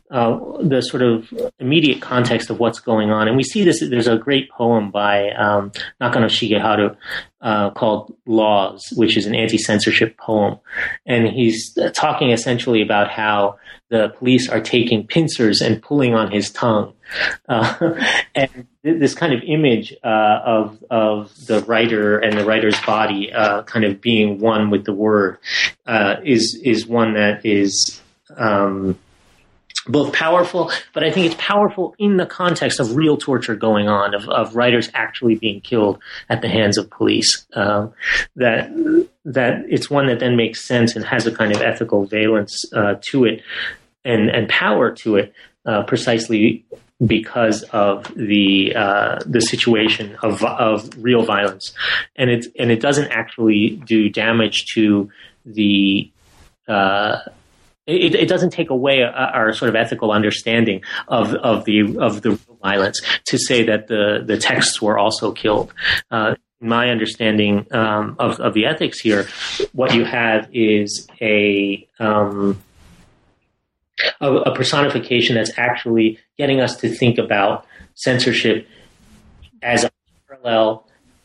uh, the sort of immediate context of what's going on. And we see this, there's a great poem by um, Nakano Shigeharu uh, called Laws, which is an anti-censorship poem. And he's talking essentially about how the police are taking pincers and pulling on his tongue. Uh, and this kind of image uh, of of the writer and the writer's body uh, kind of being one with the word uh, is is one that is um, both powerful, but I think it's powerful in the context of real torture going on, of, of writers actually being killed at the hands of police. Uh, that that it's one that then makes sense and has a kind of ethical valence uh, to it and and power to it, uh, precisely because of the uh, the situation of of real violence, and it and it doesn't actually do damage to the. Uh, it, it doesn't take away our sort of ethical understanding of of the of the real violence to say that the the texts were also killed. Uh, my understanding um, of of the ethics here, what you have is a um, A, a personification that's actually getting us to think about censorship as a parallel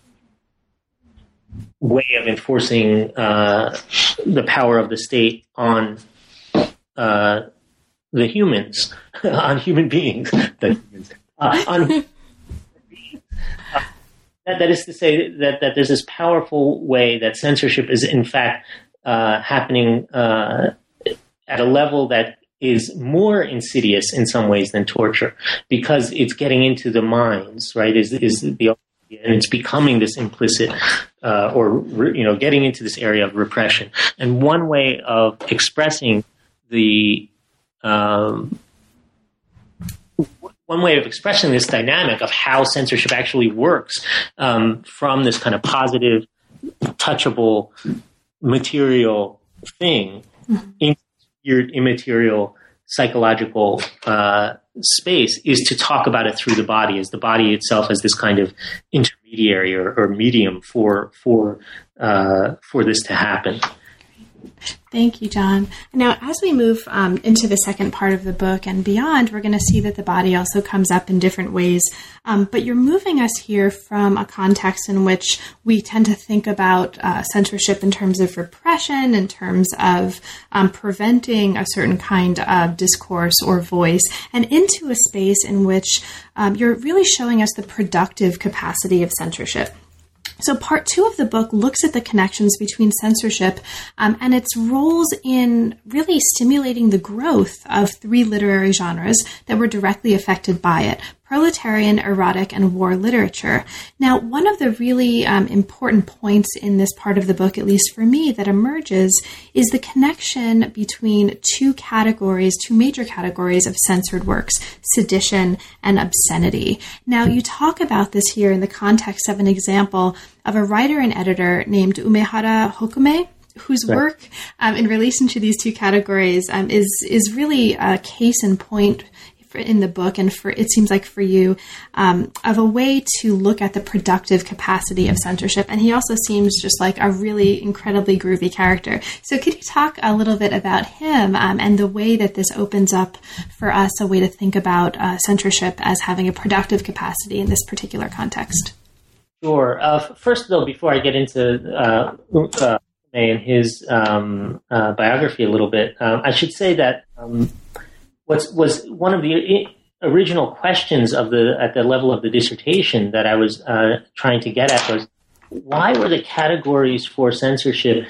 way of enforcing uh, the power of the state on uh, the humans, on human beings, the humans, uh, on human beings. Uh, that, that is to say that, that there's this powerful way that censorship is in fact uh, happening uh, at a level that is more insidious in some ways than torture, because it's getting into the minds, right? Is is the and it's becoming this implicit, uh, or you know, getting into this area of repression. And one way of expressing the um, one way of expressing this dynamic of how censorship actually works um, from this kind of positive, touchable, material thing mm-hmm. into weird, immaterial, psychological uh, space is to talk about it through the body, as the body itself as this kind of intermediary or, or medium for for uh, for this to happen. Thank you, John. Now, as we move um, into the second part of the book and beyond, we're going to see that the body also comes up in different ways. Um, but you're moving us here from a context in which we tend to think about uh, censorship in terms of repression, in terms of um, preventing a certain kind of discourse or voice, and into a space in which um, you're really showing us the productive capacity of censorship. So part two of the book looks at the connections between censorship um, and its roles in really stimulating the growth of three literary genres that were directly affected by it: proletarian, erotic, and war literature. Now, one of the really um, important points in this part of the book, at least for me, that emerges is the connection between two categories, two major categories of censored works: sedition and obscenity. Now, you talk about this here in the context of an example of a writer and editor named Umehara Hokume, whose right. work um, in relation to these two categories um, is is really a case in point in the book, and for it seems like for you, um, of a way to look at the productive capacity of censorship. And he also seems just like a really incredibly groovy character. So could you talk a little bit about him um, and the way that this opens up for us a way to think about uh, censorship as having a productive capacity in this particular context? Sure. Uh, first, though, before I get into uh, uh, and his um, uh, biography a little bit, um, I should say that um, what's was one of the original questions of the at the level of the dissertation that I was uh, trying to get at was, why were the categories for censorship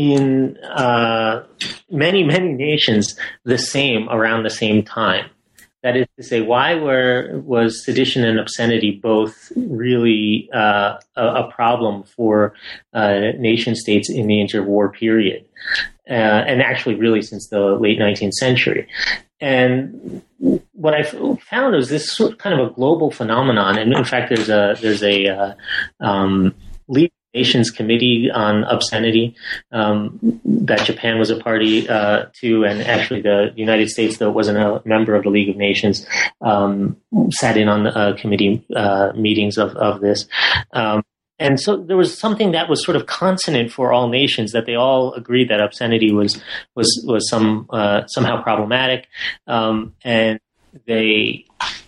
in uh, many, many nations the same around the same time? That is to say, why were was sedition and obscenity both really uh, a, a problem for uh, nation states in the interwar period, uh, and actually really since the late nineteenth century? And what I found was this sort of kind of a global phenomenon. And in fact, there's a there's a uh, um, League of Nations Committee on Obscenity um, that Japan was a party uh, to, and actually the United States, though it wasn't a member of the League of Nations, um, sat in on the uh, committee uh, meetings of, of this. Um, and so there was something that was sort of consonant for all nations, that they all agreed that obscenity was was was some uh, somehow problematic, um, and they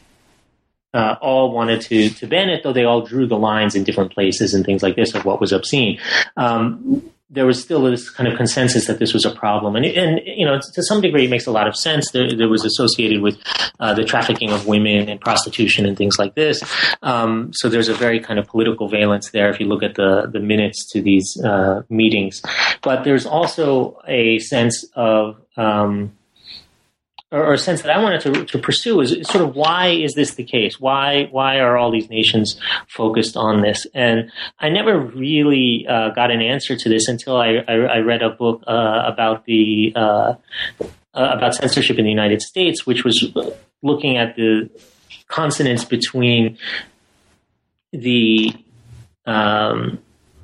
uh, all wanted to to ban it, though they all drew the lines in different places and things like this of what was obscene. Um, there was still this kind of consensus that this was a problem. And, and you know, to some degree, it makes a lot of sense. There, there was associated with uh, the trafficking of women and prostitution and things like this. Um, so there's a very kind of political valence there if you look at the, the minutes to these uh, meetings. But there's also a sense of... Um, or a sense that I wanted to, to pursue is sort of, why is this the case? Why why are all these nations focused on this? And I never really uh, got an answer to this until I, I, I read a book uh, about the uh, uh, about censorship in the United States, which was looking at the consonance between the um,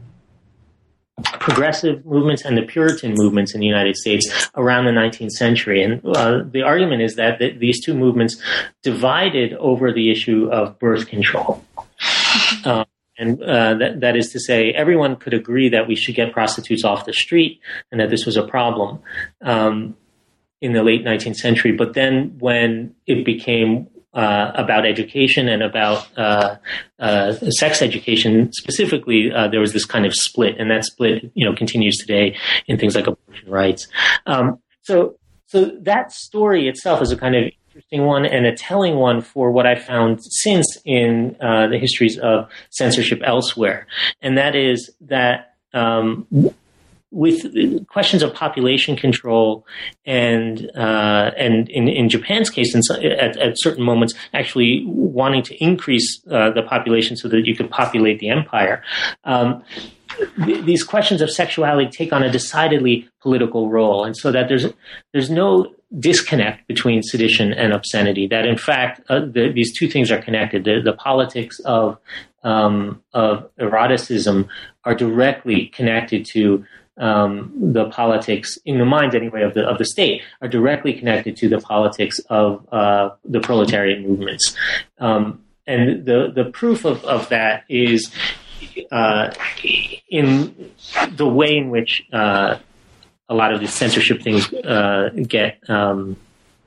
progressive movements and the Puritan movements in the United States around the nineteenth century. And uh, the argument is that th- these two movements divided over the issue of birth control. Uh, and uh, that, that is to say, everyone could agree that we should get prostitutes off the street and that this was a problem um, in the late nineteenth century. But then when it became Uh, about education and about uh, uh, sex education specifically, uh, there was this kind of split, and that split, you know, continues today in things like abortion rights. Um, so, so that story itself is a kind of interesting one and a telling one for what I found since in uh, the histories of censorship elsewhere, and that is that. Um, With questions of population control and uh, and in, in Japan's case, in, at, at certain moments, actually wanting to increase uh, the population so that you could populate the empire, um, th- these questions of sexuality take on a decidedly political role, and so that there's there's no disconnect between sedition and obscenity. That in fact, uh, the, these two things are connected. The, the politics of um, of eroticism are directly connected to. Um, the politics, in the minds anyway, of the of the state, are directly connected to the politics of uh, the proletariat movements, um, and the the proof of, of that is uh, in the way in which uh, a lot of these censorship things uh, get um,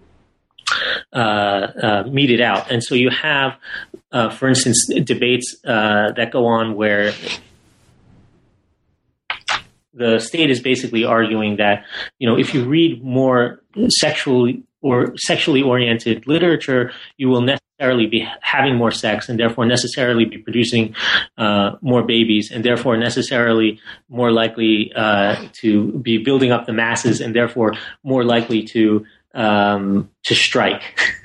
uh, uh, meted out, and so you have, uh, for instance, debates uh, that go on where. The state is basically arguing that, you know, if you read more sexually or sexually oriented literature, you will necessarily be having more sex and therefore necessarily be producing uh, more babies and therefore necessarily more likely uh, to be building up the masses and therefore more likely to um, to strike.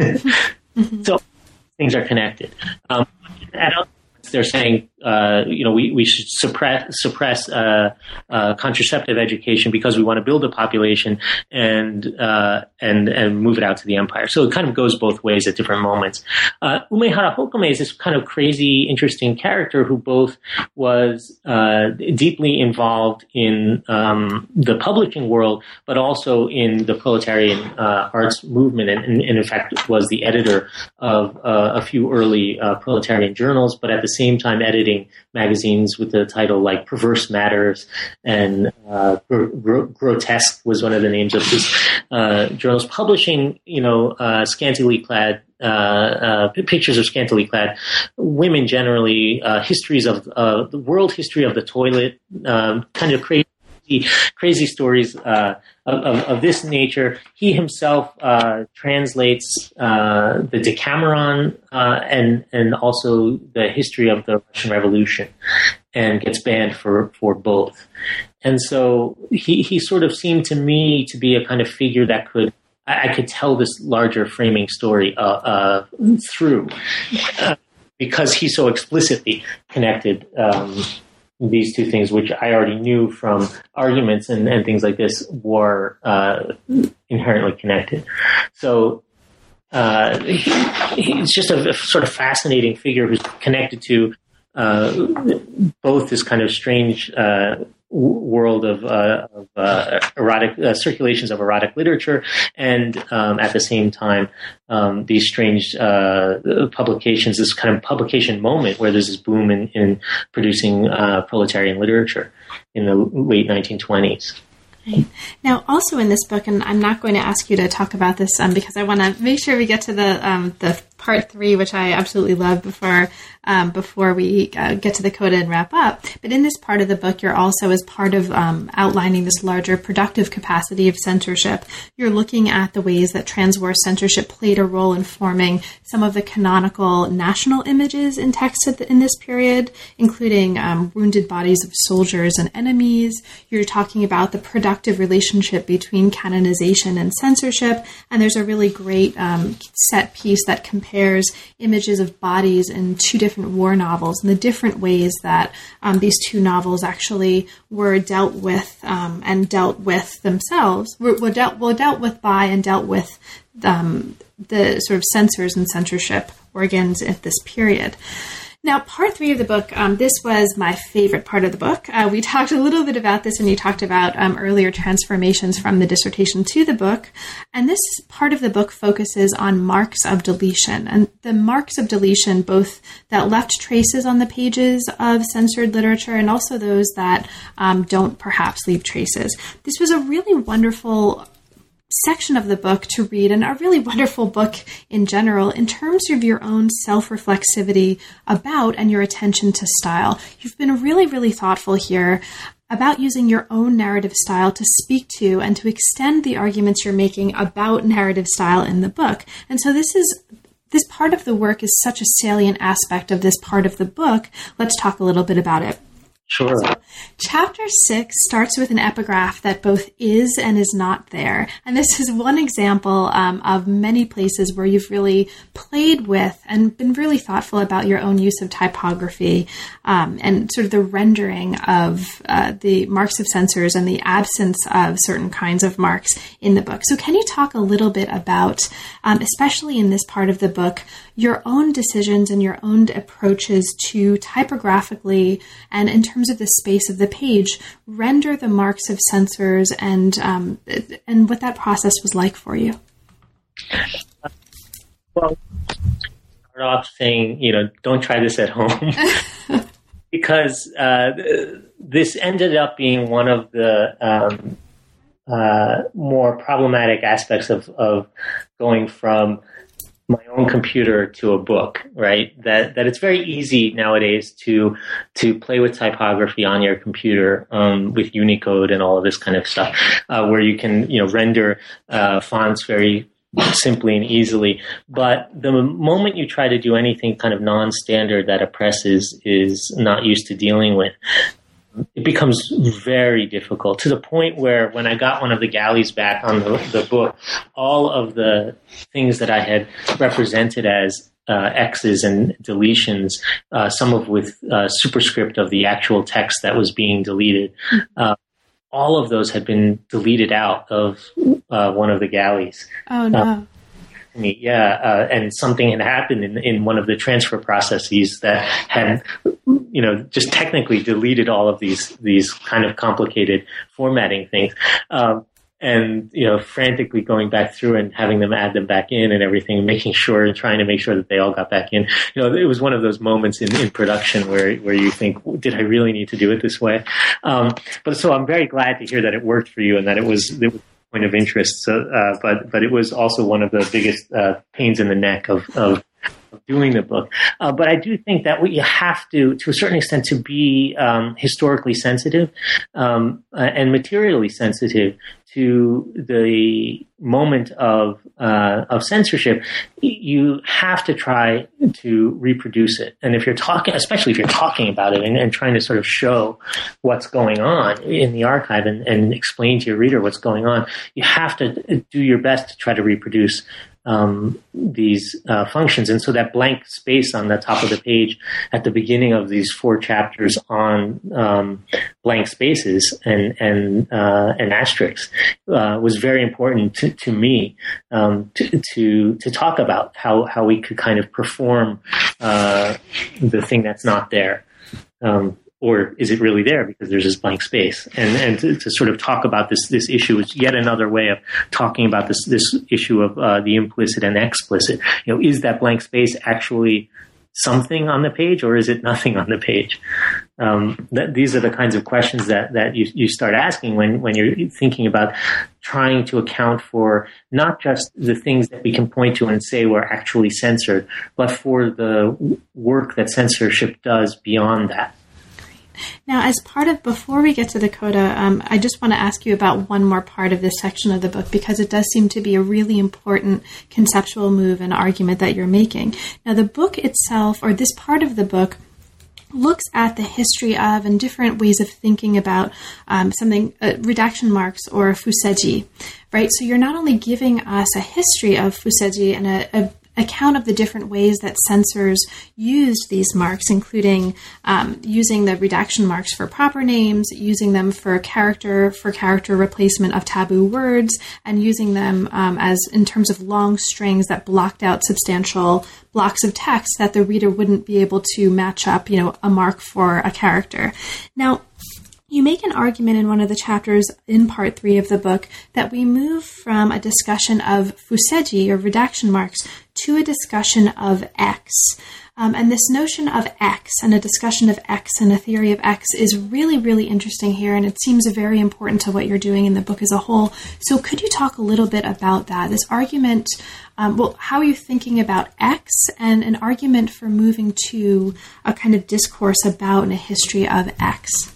Mm-hmm. So things are connected. Um, at other they're saying, uh, you know, we, we should suppress suppress uh, uh, contraceptive education because we want to build a population and uh, and and move it out to the empire. So it kind of goes both ways at different moments. Uh, Umehara Hokome is this kind of crazy, interesting character who both was uh, deeply involved in um, the publishing world, but also in the proletarian uh, arts movement, and, and, and in fact was the editor of uh, a few early uh, proletarian journals, but at the same time editing magazines with the title like Perverse Matters, and uh, Gr- Gr- Grotesque was one of the names of his uh, journals, publishing, you know, uh, scantily clad uh, uh, pictures of scantily clad women generally, uh, histories of uh, the world history of the toilet, um, kind of crazy crazy stories uh, of, of, of this nature. He himself uh, translates uh, the Decameron uh, and and also the history of the Russian Revolution, and gets banned for, for both. And so he, he sort of seemed to me to be a kind of figure that could I, I could tell this larger framing story uh, uh, through uh, because he's so explicitly connected. Um, These two things, which I already knew from arguments and, and things like this, were uh, inherently connected. So uh, he, he's just a, a sort of fascinating figure who's connected to uh, both this kind of strange uh, world of, uh, of uh, erotic uh, circulations of erotic literature, and um, at the same time, um, these strange uh, publications, this kind of publication moment where there's this boom in, in producing uh, proletarian literature in the late nineteen twenties. Right. Now, also in this book, and I'm not going to ask you to talk about this um, because I want to make sure we get to the um, the part three, which I absolutely love before um, before we uh, get to the coda and wrap up. But in this part of the book, you're also, as part of um, outlining this larger productive capacity of censorship, you're looking at the ways that transwar censorship played a role in forming some of the canonical national images in text at the, in this period, including um, wounded bodies of soldiers and enemies. You're talking about the productive relationship between canonization and censorship, and there's a really great um, set piece that compares images of bodies in two different war novels and the different ways that um, these two novels actually were dealt with um, and dealt with themselves, were, were, dealt, were dealt with by and dealt with um, the sort of censors and censorship organs at this period. Now, part three of the book, um, this was my favorite part of the book. Uh, we talked a little bit about this when you talked about um, earlier transformations from the dissertation to the book. And this part of the book focuses on marks of deletion. And the marks of deletion, both that left traces on the pages of censored literature and also those that um, don't perhaps leave traces. This was a really wonderful section of the book to read, and a really wonderful book in general in terms of your own self-reflexivity about and your attention to style. You've been really, really thoughtful here about using your own narrative style to speak to and to extend the arguments you're making about narrative style in the book. And so this is this part of the work is such a salient aspect of this part of the book. Let's talk a little bit about it. Sure. So, chapter six starts with an epigraph that both is and is not there. And this is one example um, of many places where you've really played with and been really thoughtful about your own use of typography um, and sort of the rendering of uh, the marks of censors and the absence of certain kinds of marks in the book. So can you talk a little bit about, um, especially in this part of the book, your own decisions and your own approaches to typographically and in terms of the space of the page, render the marks of censors and um, and what that process was like for you? Well, start off saying, you know, don't try this at home. Because uh, this ended up being one of the um, uh, more problematic aspects of, of going from my own computer to a book, right? That that it's very easy nowadays to to play with typography on your computer um, with Unicode and all of this kind of stuff, uh, where you can you know render uh, fonts very simply and easily. But the moment you try to do anything kind of non-standard that a press is is not used to dealing with, it becomes very difficult, to the point where when I got one of the galleys back on the, the book, all of the things that I had represented as uh, X's and deletions, uh, some of with uh, superscript of the actual text that was being deleted, uh, all of those had been deleted out of uh, one of the galleys. Oh, no. Uh, Me, yeah, uh, and something had happened in, in one of the transfer processes that had, you know, just technically deleted all of these these kind of complicated formatting things, um, and you know, frantically going back through and having them add them back in and everything, making sure and trying to make sure that they all got back in. You know, it was one of those moments in, in production where where you think, did I really need to do it this way? Um, but so I'm very glad to hear that it worked for you and that it was. It was point of interest. So, uh, but but it was also one of the biggest uh, pains in the neck of, of, of doing the book. Uh, but I do think that what you have to, to a certain extent, to be um, historically sensitive um, uh, and materially sensitive to the moment of uh, of censorship, you have to try to reproduce it. And if you're talking, especially if you're talking about it and, and trying to sort of show what's going on in the archive and, and explain to your reader what's going on, you have to do your best to try to reproduce um, these uh, functions. And so that blank space on the top of the page at the beginning of these four chapters on um, blank spaces and and uh, and asterisks uh, was very important to, to me um, to, to to talk about how how we could kind of perform uh, the thing that's not there. Um, or is it really there because there's this blank space? And and to, to sort of talk about this this issue is yet another way of talking about this this issue of uh, the implicit and explicit. You know, is that blank space actually something on the page, or is it nothing on the page? Um, th- these are the kinds of questions that, that you, you start asking when, when you're thinking about trying to account for not just the things that we can point to and say were actually censored, but for the work that censorship does beyond that. Now, as part of, before we get to the coda, um, I just want to ask you about one more part of this section of the book, because it does seem to be a really important conceptual move and argument that you're making. Now, the book itself, or this part of the book, looks at the history of and different ways of thinking about um, something, uh, redaction marks or fuseji, right? So you're not only giving us a history of fuseji and a, a account of the different ways that censors used these marks, including um, using the redaction marks for proper names, using them for character for character replacement of taboo words, and using them um, as in terms of long strings that blocked out substantial blocks of text that the reader wouldn't be able to match up, you know, a mark for a character. Now, you make an argument in one of the chapters in part three of the book that we move from a discussion of fuseji, or redaction marks, to a discussion of X. Um, and this notion of X and a discussion of X and a theory of X is really, really interesting here, and it seems very important to what you're doing in the book as a whole. So could you talk a little bit about that, this argument, um, well, how are you thinking about X, and an argument for moving to a kind of discourse about and a history of X?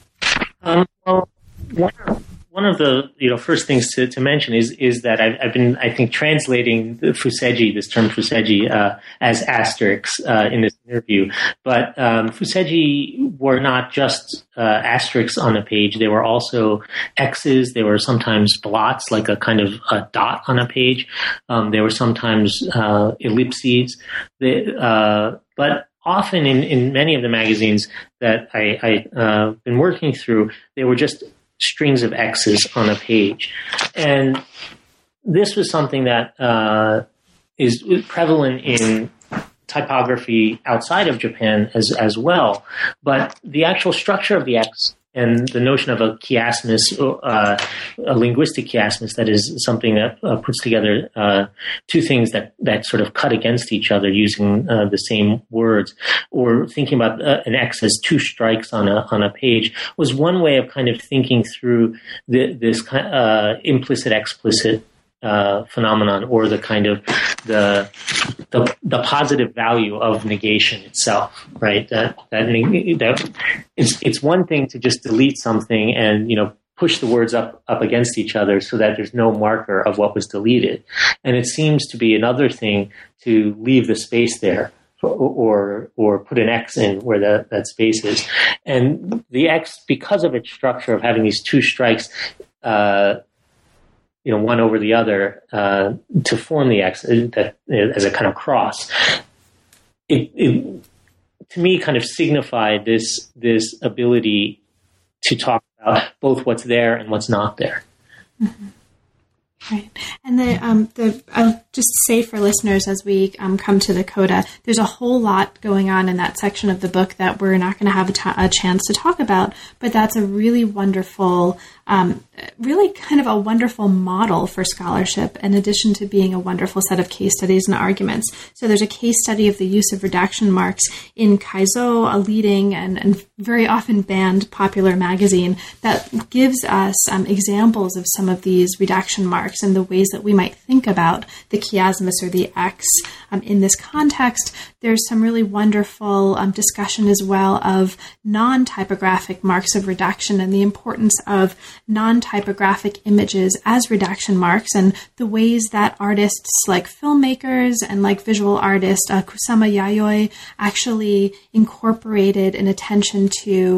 Um, well, one of, one of the you know first things to, to mention is is that I've, I've been I think translating the fuseji, this term fuseji, uh, as asterisks uh, in this interview. But um, fuseji were not just uh, asterisks on a page; they were also X's. They were sometimes blots, like a kind of a dot on a page. Um, they were sometimes uh, ellipses. They, uh, but often in, in many of the magazines that I, I uh, been working through, they were just strings of X's on a page. And this was something that uh, is prevalent in typography outside of Japan as, as well. But the actual structure of the X and the notion of a chiasmus, uh, a linguistic chiasmus, that is something that uh, puts together uh, two things that, that sort of cut against each other using uh, the same words, or thinking about uh, an X as two strikes on a on a page, was one way of kind of thinking through the, this uh, implicit explicit uh, phenomenon, or the kind of the, the the positive value of negation itself, right? That that, that it's it's one thing to just delete something and, you know, push the words up up against each other so that there's no marker of what was deleted, and it seems to be another thing to leave the space there, or or, or put an X in where that, that space is. And the X, because of its structure of having these two strikes, uh, you know, one over the other, uh, to form the X that as a kind of cross, it, it to me kind of signified this this ability to talk about both what's there and what's not there. Mm-hmm. Right. And the, um, the, I'll just say for listeners as we um, come to the coda, there's a whole lot going on in that section of the book that we're not going to have a, t- a chance to talk about, but that's a really wonderful, um, really kind of a wonderful model for scholarship, in addition to being a wonderful set of case studies and arguments. So there's a case study of the use of redaction marks in Kaizo, a leading and, and very often banned popular magazine, that gives us um, examples of some of these redaction marks and the ways that we might think about the chiasmus or the X um, in this context. There's some really wonderful um, discussion as well of non-typographic marks of redaction and the importance of non-typographic images as redaction marks, and the ways that artists like filmmakers and like visual artist uh, Kusama Yayoi actually incorporated an attention to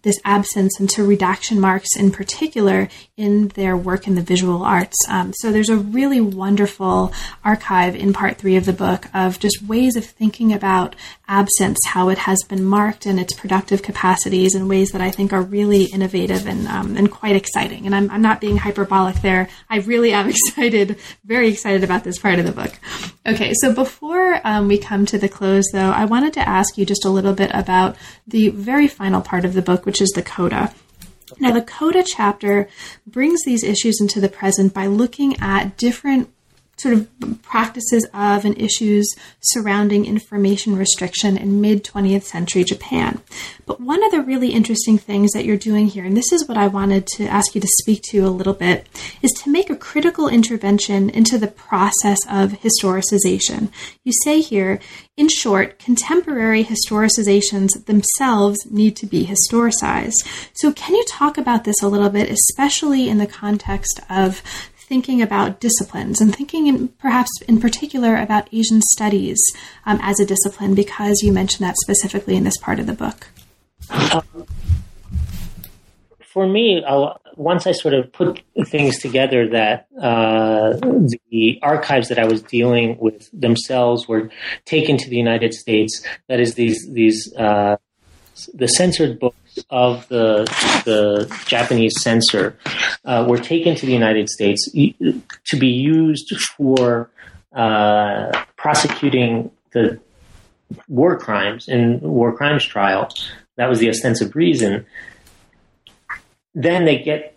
this absence and to redaction marks in particular in their work in the visual arts. Um, so there's a really wonderful archive in part three of the book of just ways of thinking about absence, how it has been marked and its productive capacities in ways that I think are really innovative and um, and quite exciting. And I'm, I'm not being hyperbolic there. I really am excited, very excited about this part of the book. Okay, so before um, we come to the close, though, I wanted to ask you just a little bit about the very final part of the book, which is the coda. Now, the coda chapter brings these issues into the present by looking at different sort of practices of and issues surrounding information restriction in mid-twentieth century Japan. But one of the really interesting things that you're doing here, and this is what I wanted to ask you to speak to a little bit, is to make a critical intervention into the process of historicization. You say here, in short, contemporary historicizations themselves need to be historicized. So can you talk about this a little bit, especially in the context of thinking about disciplines and thinking in, perhaps in particular about Asian studies um, as a discipline, because you mentioned that specifically in this part of the book? Um, for me, I'll, once I sort of put things together that uh, the archives that I was dealing with themselves were taken to the United States, that is these, these uh, the censored books of the the Japanese censor uh, were taken to the United States to be used for uh, prosecuting the war crimes in war crimes trial. That was the ostensive reason. Then they get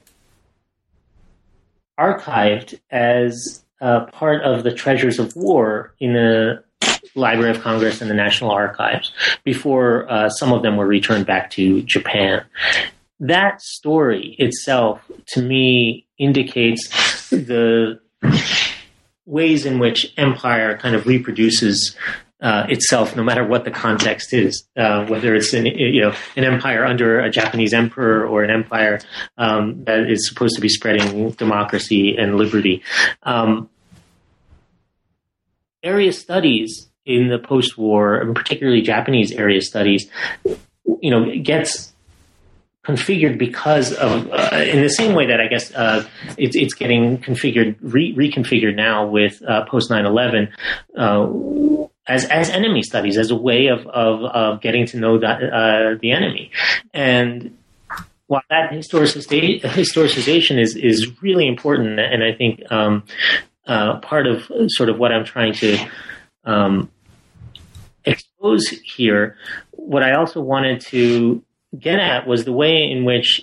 archived as uh, part of the treasures of war in the Library of Congress and the National Archives before uh, some of them were returned back to Japan. That story itself, to me, indicates the ways in which empire kind of reproduces uh, itself, no matter what the context is, uh, whether it's an, you know, an empire under a Japanese emperor or an empire um, that is supposed to be spreading democracy and liberty. Um, area studies in the post-war, and particularly Japanese area studies, you know, gets configured because of, uh, in the same way that I guess uh, it's, it's getting configured, re- reconfigured now with uh, post nine eleven, uh, as as enemy studies, as a way of of, of getting to know that, uh, the enemy. And while that historiciza- historicization is is really important, and I think um, uh, part of sort of what I'm trying to um, expose here, what I also wanted to get at was the way in which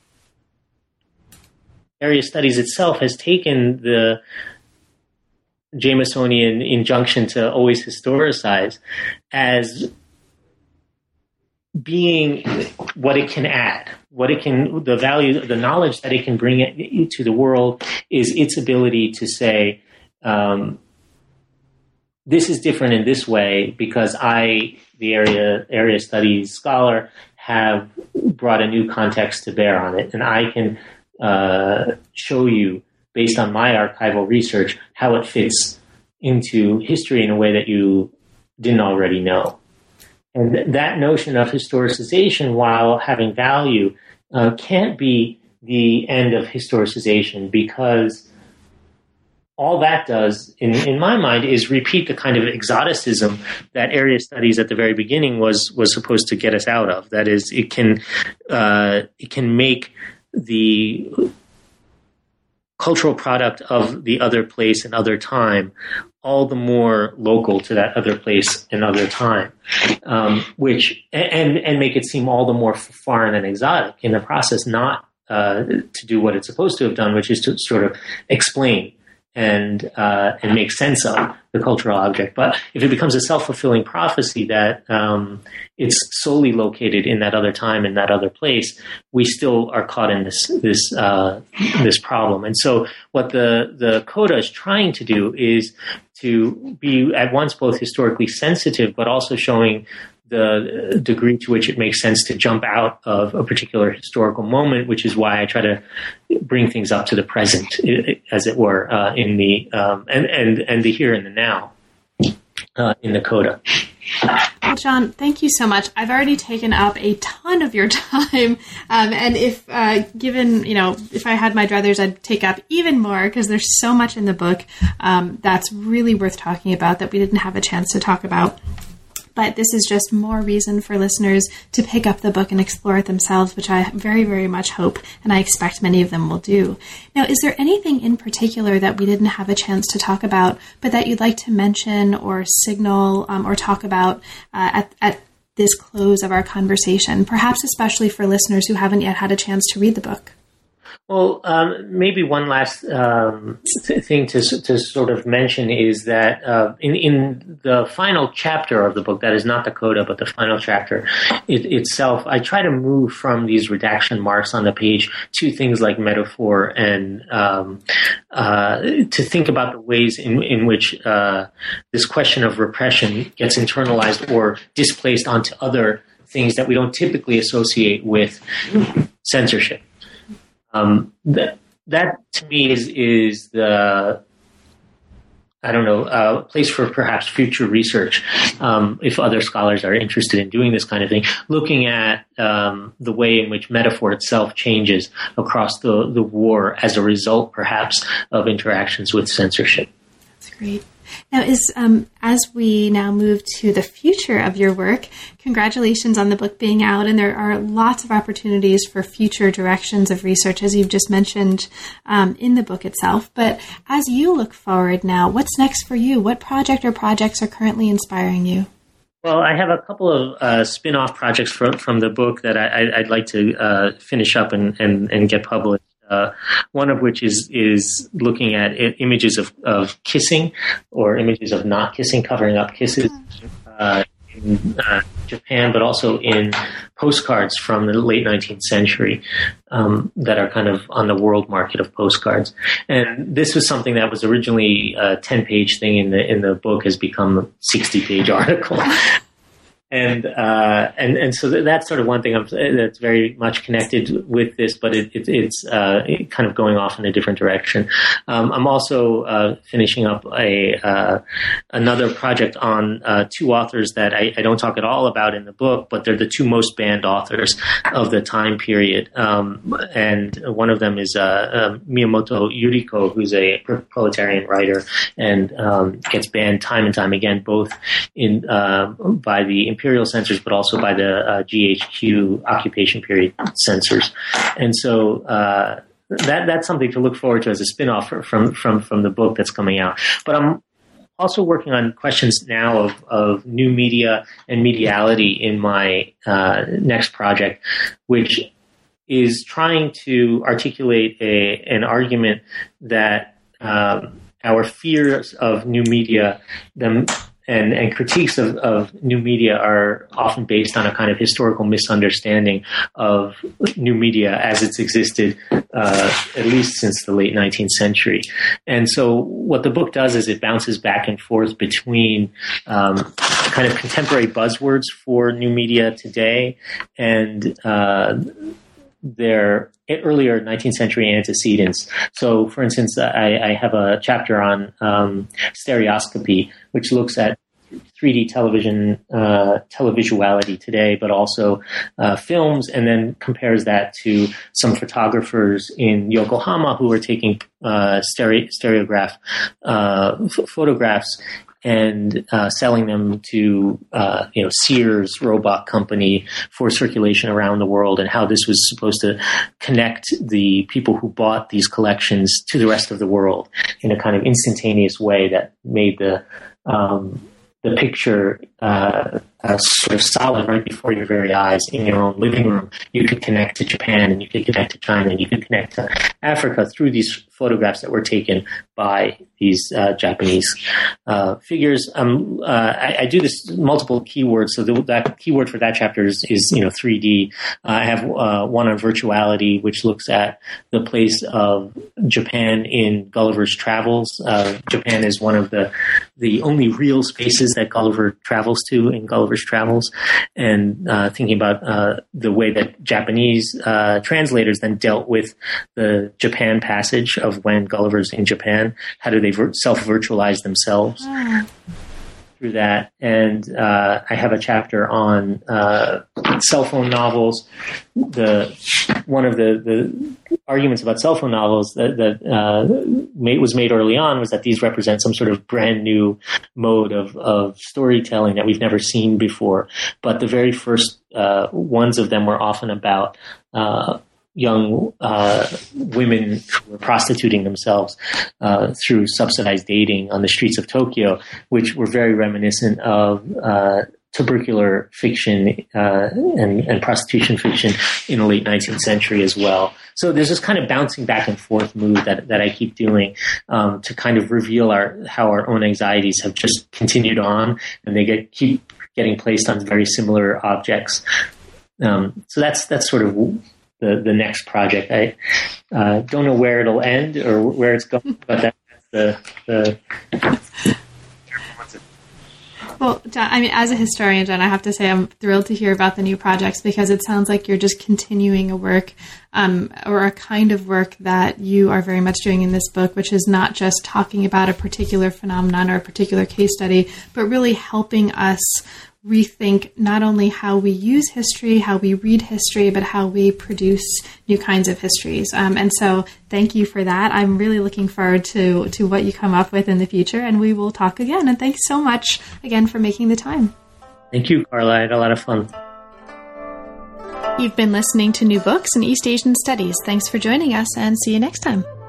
area studies itself has taken the Jamesonian injunction to always historicize as being what it can add, what it can, the value, the knowledge that it can bring it to the world is its ability to say, um, this is different in this way because I, the area area studies scholar, have brought a new context to bear on it. And I can uh, show you, based on my archival research, how it fits into history in a way that you didn't already know. And th- that notion of historicization, while having value, uh, can't be the end of historicization, because all that does, in, in my mind, is repeat the kind of exoticism that area studies at the very beginning was was supposed to get us out of. That is, it can uh, it can make the cultural product of the other place and other time all the more local to that other place and other time, um, which and and make it seem all the more foreign and exotic in the process, not uh, to do what it's supposed to have done, which is to sort of explain and uh, and make sense of the cultural object. But if it becomes a self-fulfilling prophecy that um, it's solely located in that other time, in that other place, we still are caught in this this uh, this problem. And so what the, the coda is trying to do is to be at once both historically sensitive, but also showing the degree to which it makes sense to jump out of a particular historical moment, which is why I try to bring things up to the present, as it were, uh, in the um, and and and the here and the now uh, in the coda. Well, John, thank you so much. I've already taken up a ton of your time, um, and if uh, given, you know, if I had my druthers, I'd take up even more because there's so much in the book um, that's really worth talking about that we didn't have a chance to talk about. But this is just more reason for listeners to pick up the book and explore it themselves, which I very, very much hope, and I expect many of them will do. Now, is there anything in particular that we didn't have a chance to talk about, but that you'd like to mention or signal um, or talk about uh, at, at this close of our conversation, perhaps especially for listeners who haven't yet had a chance to read the book? Well, um, maybe one last um, th- thing to to sort of mention is that uh, in in the final chapter of the book, that is not the coda, but the final chapter it, itself, I try to move from these redaction marks on the page to things like metaphor and um, uh, to think about the ways in in which uh, this question of repression gets internalized or displaced onto other things that we don't typically associate with censorship. Um, that, that to me is, is the, I don't know, uh, place for perhaps future research. Um, if other scholars are interested in doing this kind of thing, looking at, um, the way in which metaphor itself changes across the, the war as a result, perhaps, of interactions with censorship. That's great. Now, is um, as we now move to the future of your work, congratulations on the book being out, and there are lots of opportunities for future directions of research, as you've just mentioned um, in the book itself. But as you look forward now, what's next for you? What project or projects are currently inspiring you? Well, I have a couple of uh, spin-off projects from, from the book that I, I'd like to uh, finish up and, and, and get published. Uh, one of which is is looking at I- images of, of kissing or images of not kissing, covering up kisses uh, in uh, Japan, but also in postcards from the late nineteenth century um, that are kind of on the world market of postcards. And this was something that was originally a ten-page thing in the in the book has become a sixty-page article. And, uh, and, and so that's sort of one thing I'm, that's very much connected with this, but it, it, it's, uh, kind of going off in a different direction. Um, I'm also, uh, finishing up a, uh, another project on, uh, two authors that I, I don't talk at all about in the book, but they're the two most banned authors of the time period. Um, and one of them is, uh, uh Miyamoto Yuriko, who's a proletarian writer and, um, gets banned time and time again, both in, uh, by the imperial censors, but also by the uh, G H Q occupation period censors. And so uh, that that's something to look forward to as a spin-off from, from, from the book that's coming out. But I'm also working on questions now of, of new media and mediality in my uh, next project, which is trying to articulate a, an argument that um, our fears of new media, them And, and critiques of, of new media are often based on a kind of historical misunderstanding of new media as it's existed, uh, at least since the late nineteenth century. And so what the book does is it bounces back and forth between um, kind of contemporary buzzwords for new media today and uh, their earlier nineteenth century antecedents. So, for instance, I, I have a chapter on um, stereoscopy, which looks at three D television, uh, televisuality today, but also uh, films, and then compares that to some photographers in Yokohama who are taking uh, stereo, stereograph uh, f- photographs and uh, selling them to, uh, you know, Sears Roebuck Company for circulation around the world, and how this was supposed to connect the people who bought these collections to the rest of the world in a kind of instantaneous way that made the um, the picture uh, uh, sort of solid right before your very eyes in your own living room. You could connect to Japan, and you could connect to China, and you could connect to Africa through these photographs that were taken by these uh, Japanese uh, figures. Um, uh, I, I do this multiple keywords, so the, that keyword for that chapter is, is you know, three D. Uh, I have uh, one on virtuality, which looks at the place of Japan in Gulliver's Travels. Uh, Japan is one of the the only real spaces that Gulliver travels to in Gulliver's Travels, and uh, thinking about uh, the way that Japanese uh, translators then dealt with the Japan passage of when Gulliver's in Japan. How do they vir- self-virtualize themselves? Ah. through that, and uh, I have a chapter on uh, cell phone novels. The one of the, the arguments about cell phone novels that, that uh, made, was made early on was that these represent some sort of brand new mode of, of storytelling that we've never seen before. But the very first uh, ones of them were often about uh, young uh, women who were prostituting themselves uh, through subsidized dating on the streets of Tokyo, which were very reminiscent of uh, tubercular fiction uh, and, and prostitution fiction in the late nineteenth century as well. So there's this kind of bouncing back and forth mood that, that I keep doing um, to kind of reveal our how our own anxieties have just continued on, and they get keep getting placed on very similar objects. Um, so that's that's sort of the, the next project. I uh, don't know where it'll end or where it's going, but that's the, the Well, John, I mean, as a historian, John, I have to say I'm thrilled to hear about the new projects because it sounds like you're just continuing a work um, or a kind of work that you are very much doing in this book, which is not just talking about a particular phenomenon or a particular case study, but really helping us rethink not only how we use history, how we read history, but how we produce new kinds of histories. Um, and so thank you for that. I'm really looking forward to, to what you come up with in the future, and we will talk again. And thanks so much again for making the time. Thank you, Carla. I had a lot of fun. You've been listening to New Books in East Asian Studies. Thanks for joining us, and see you next time.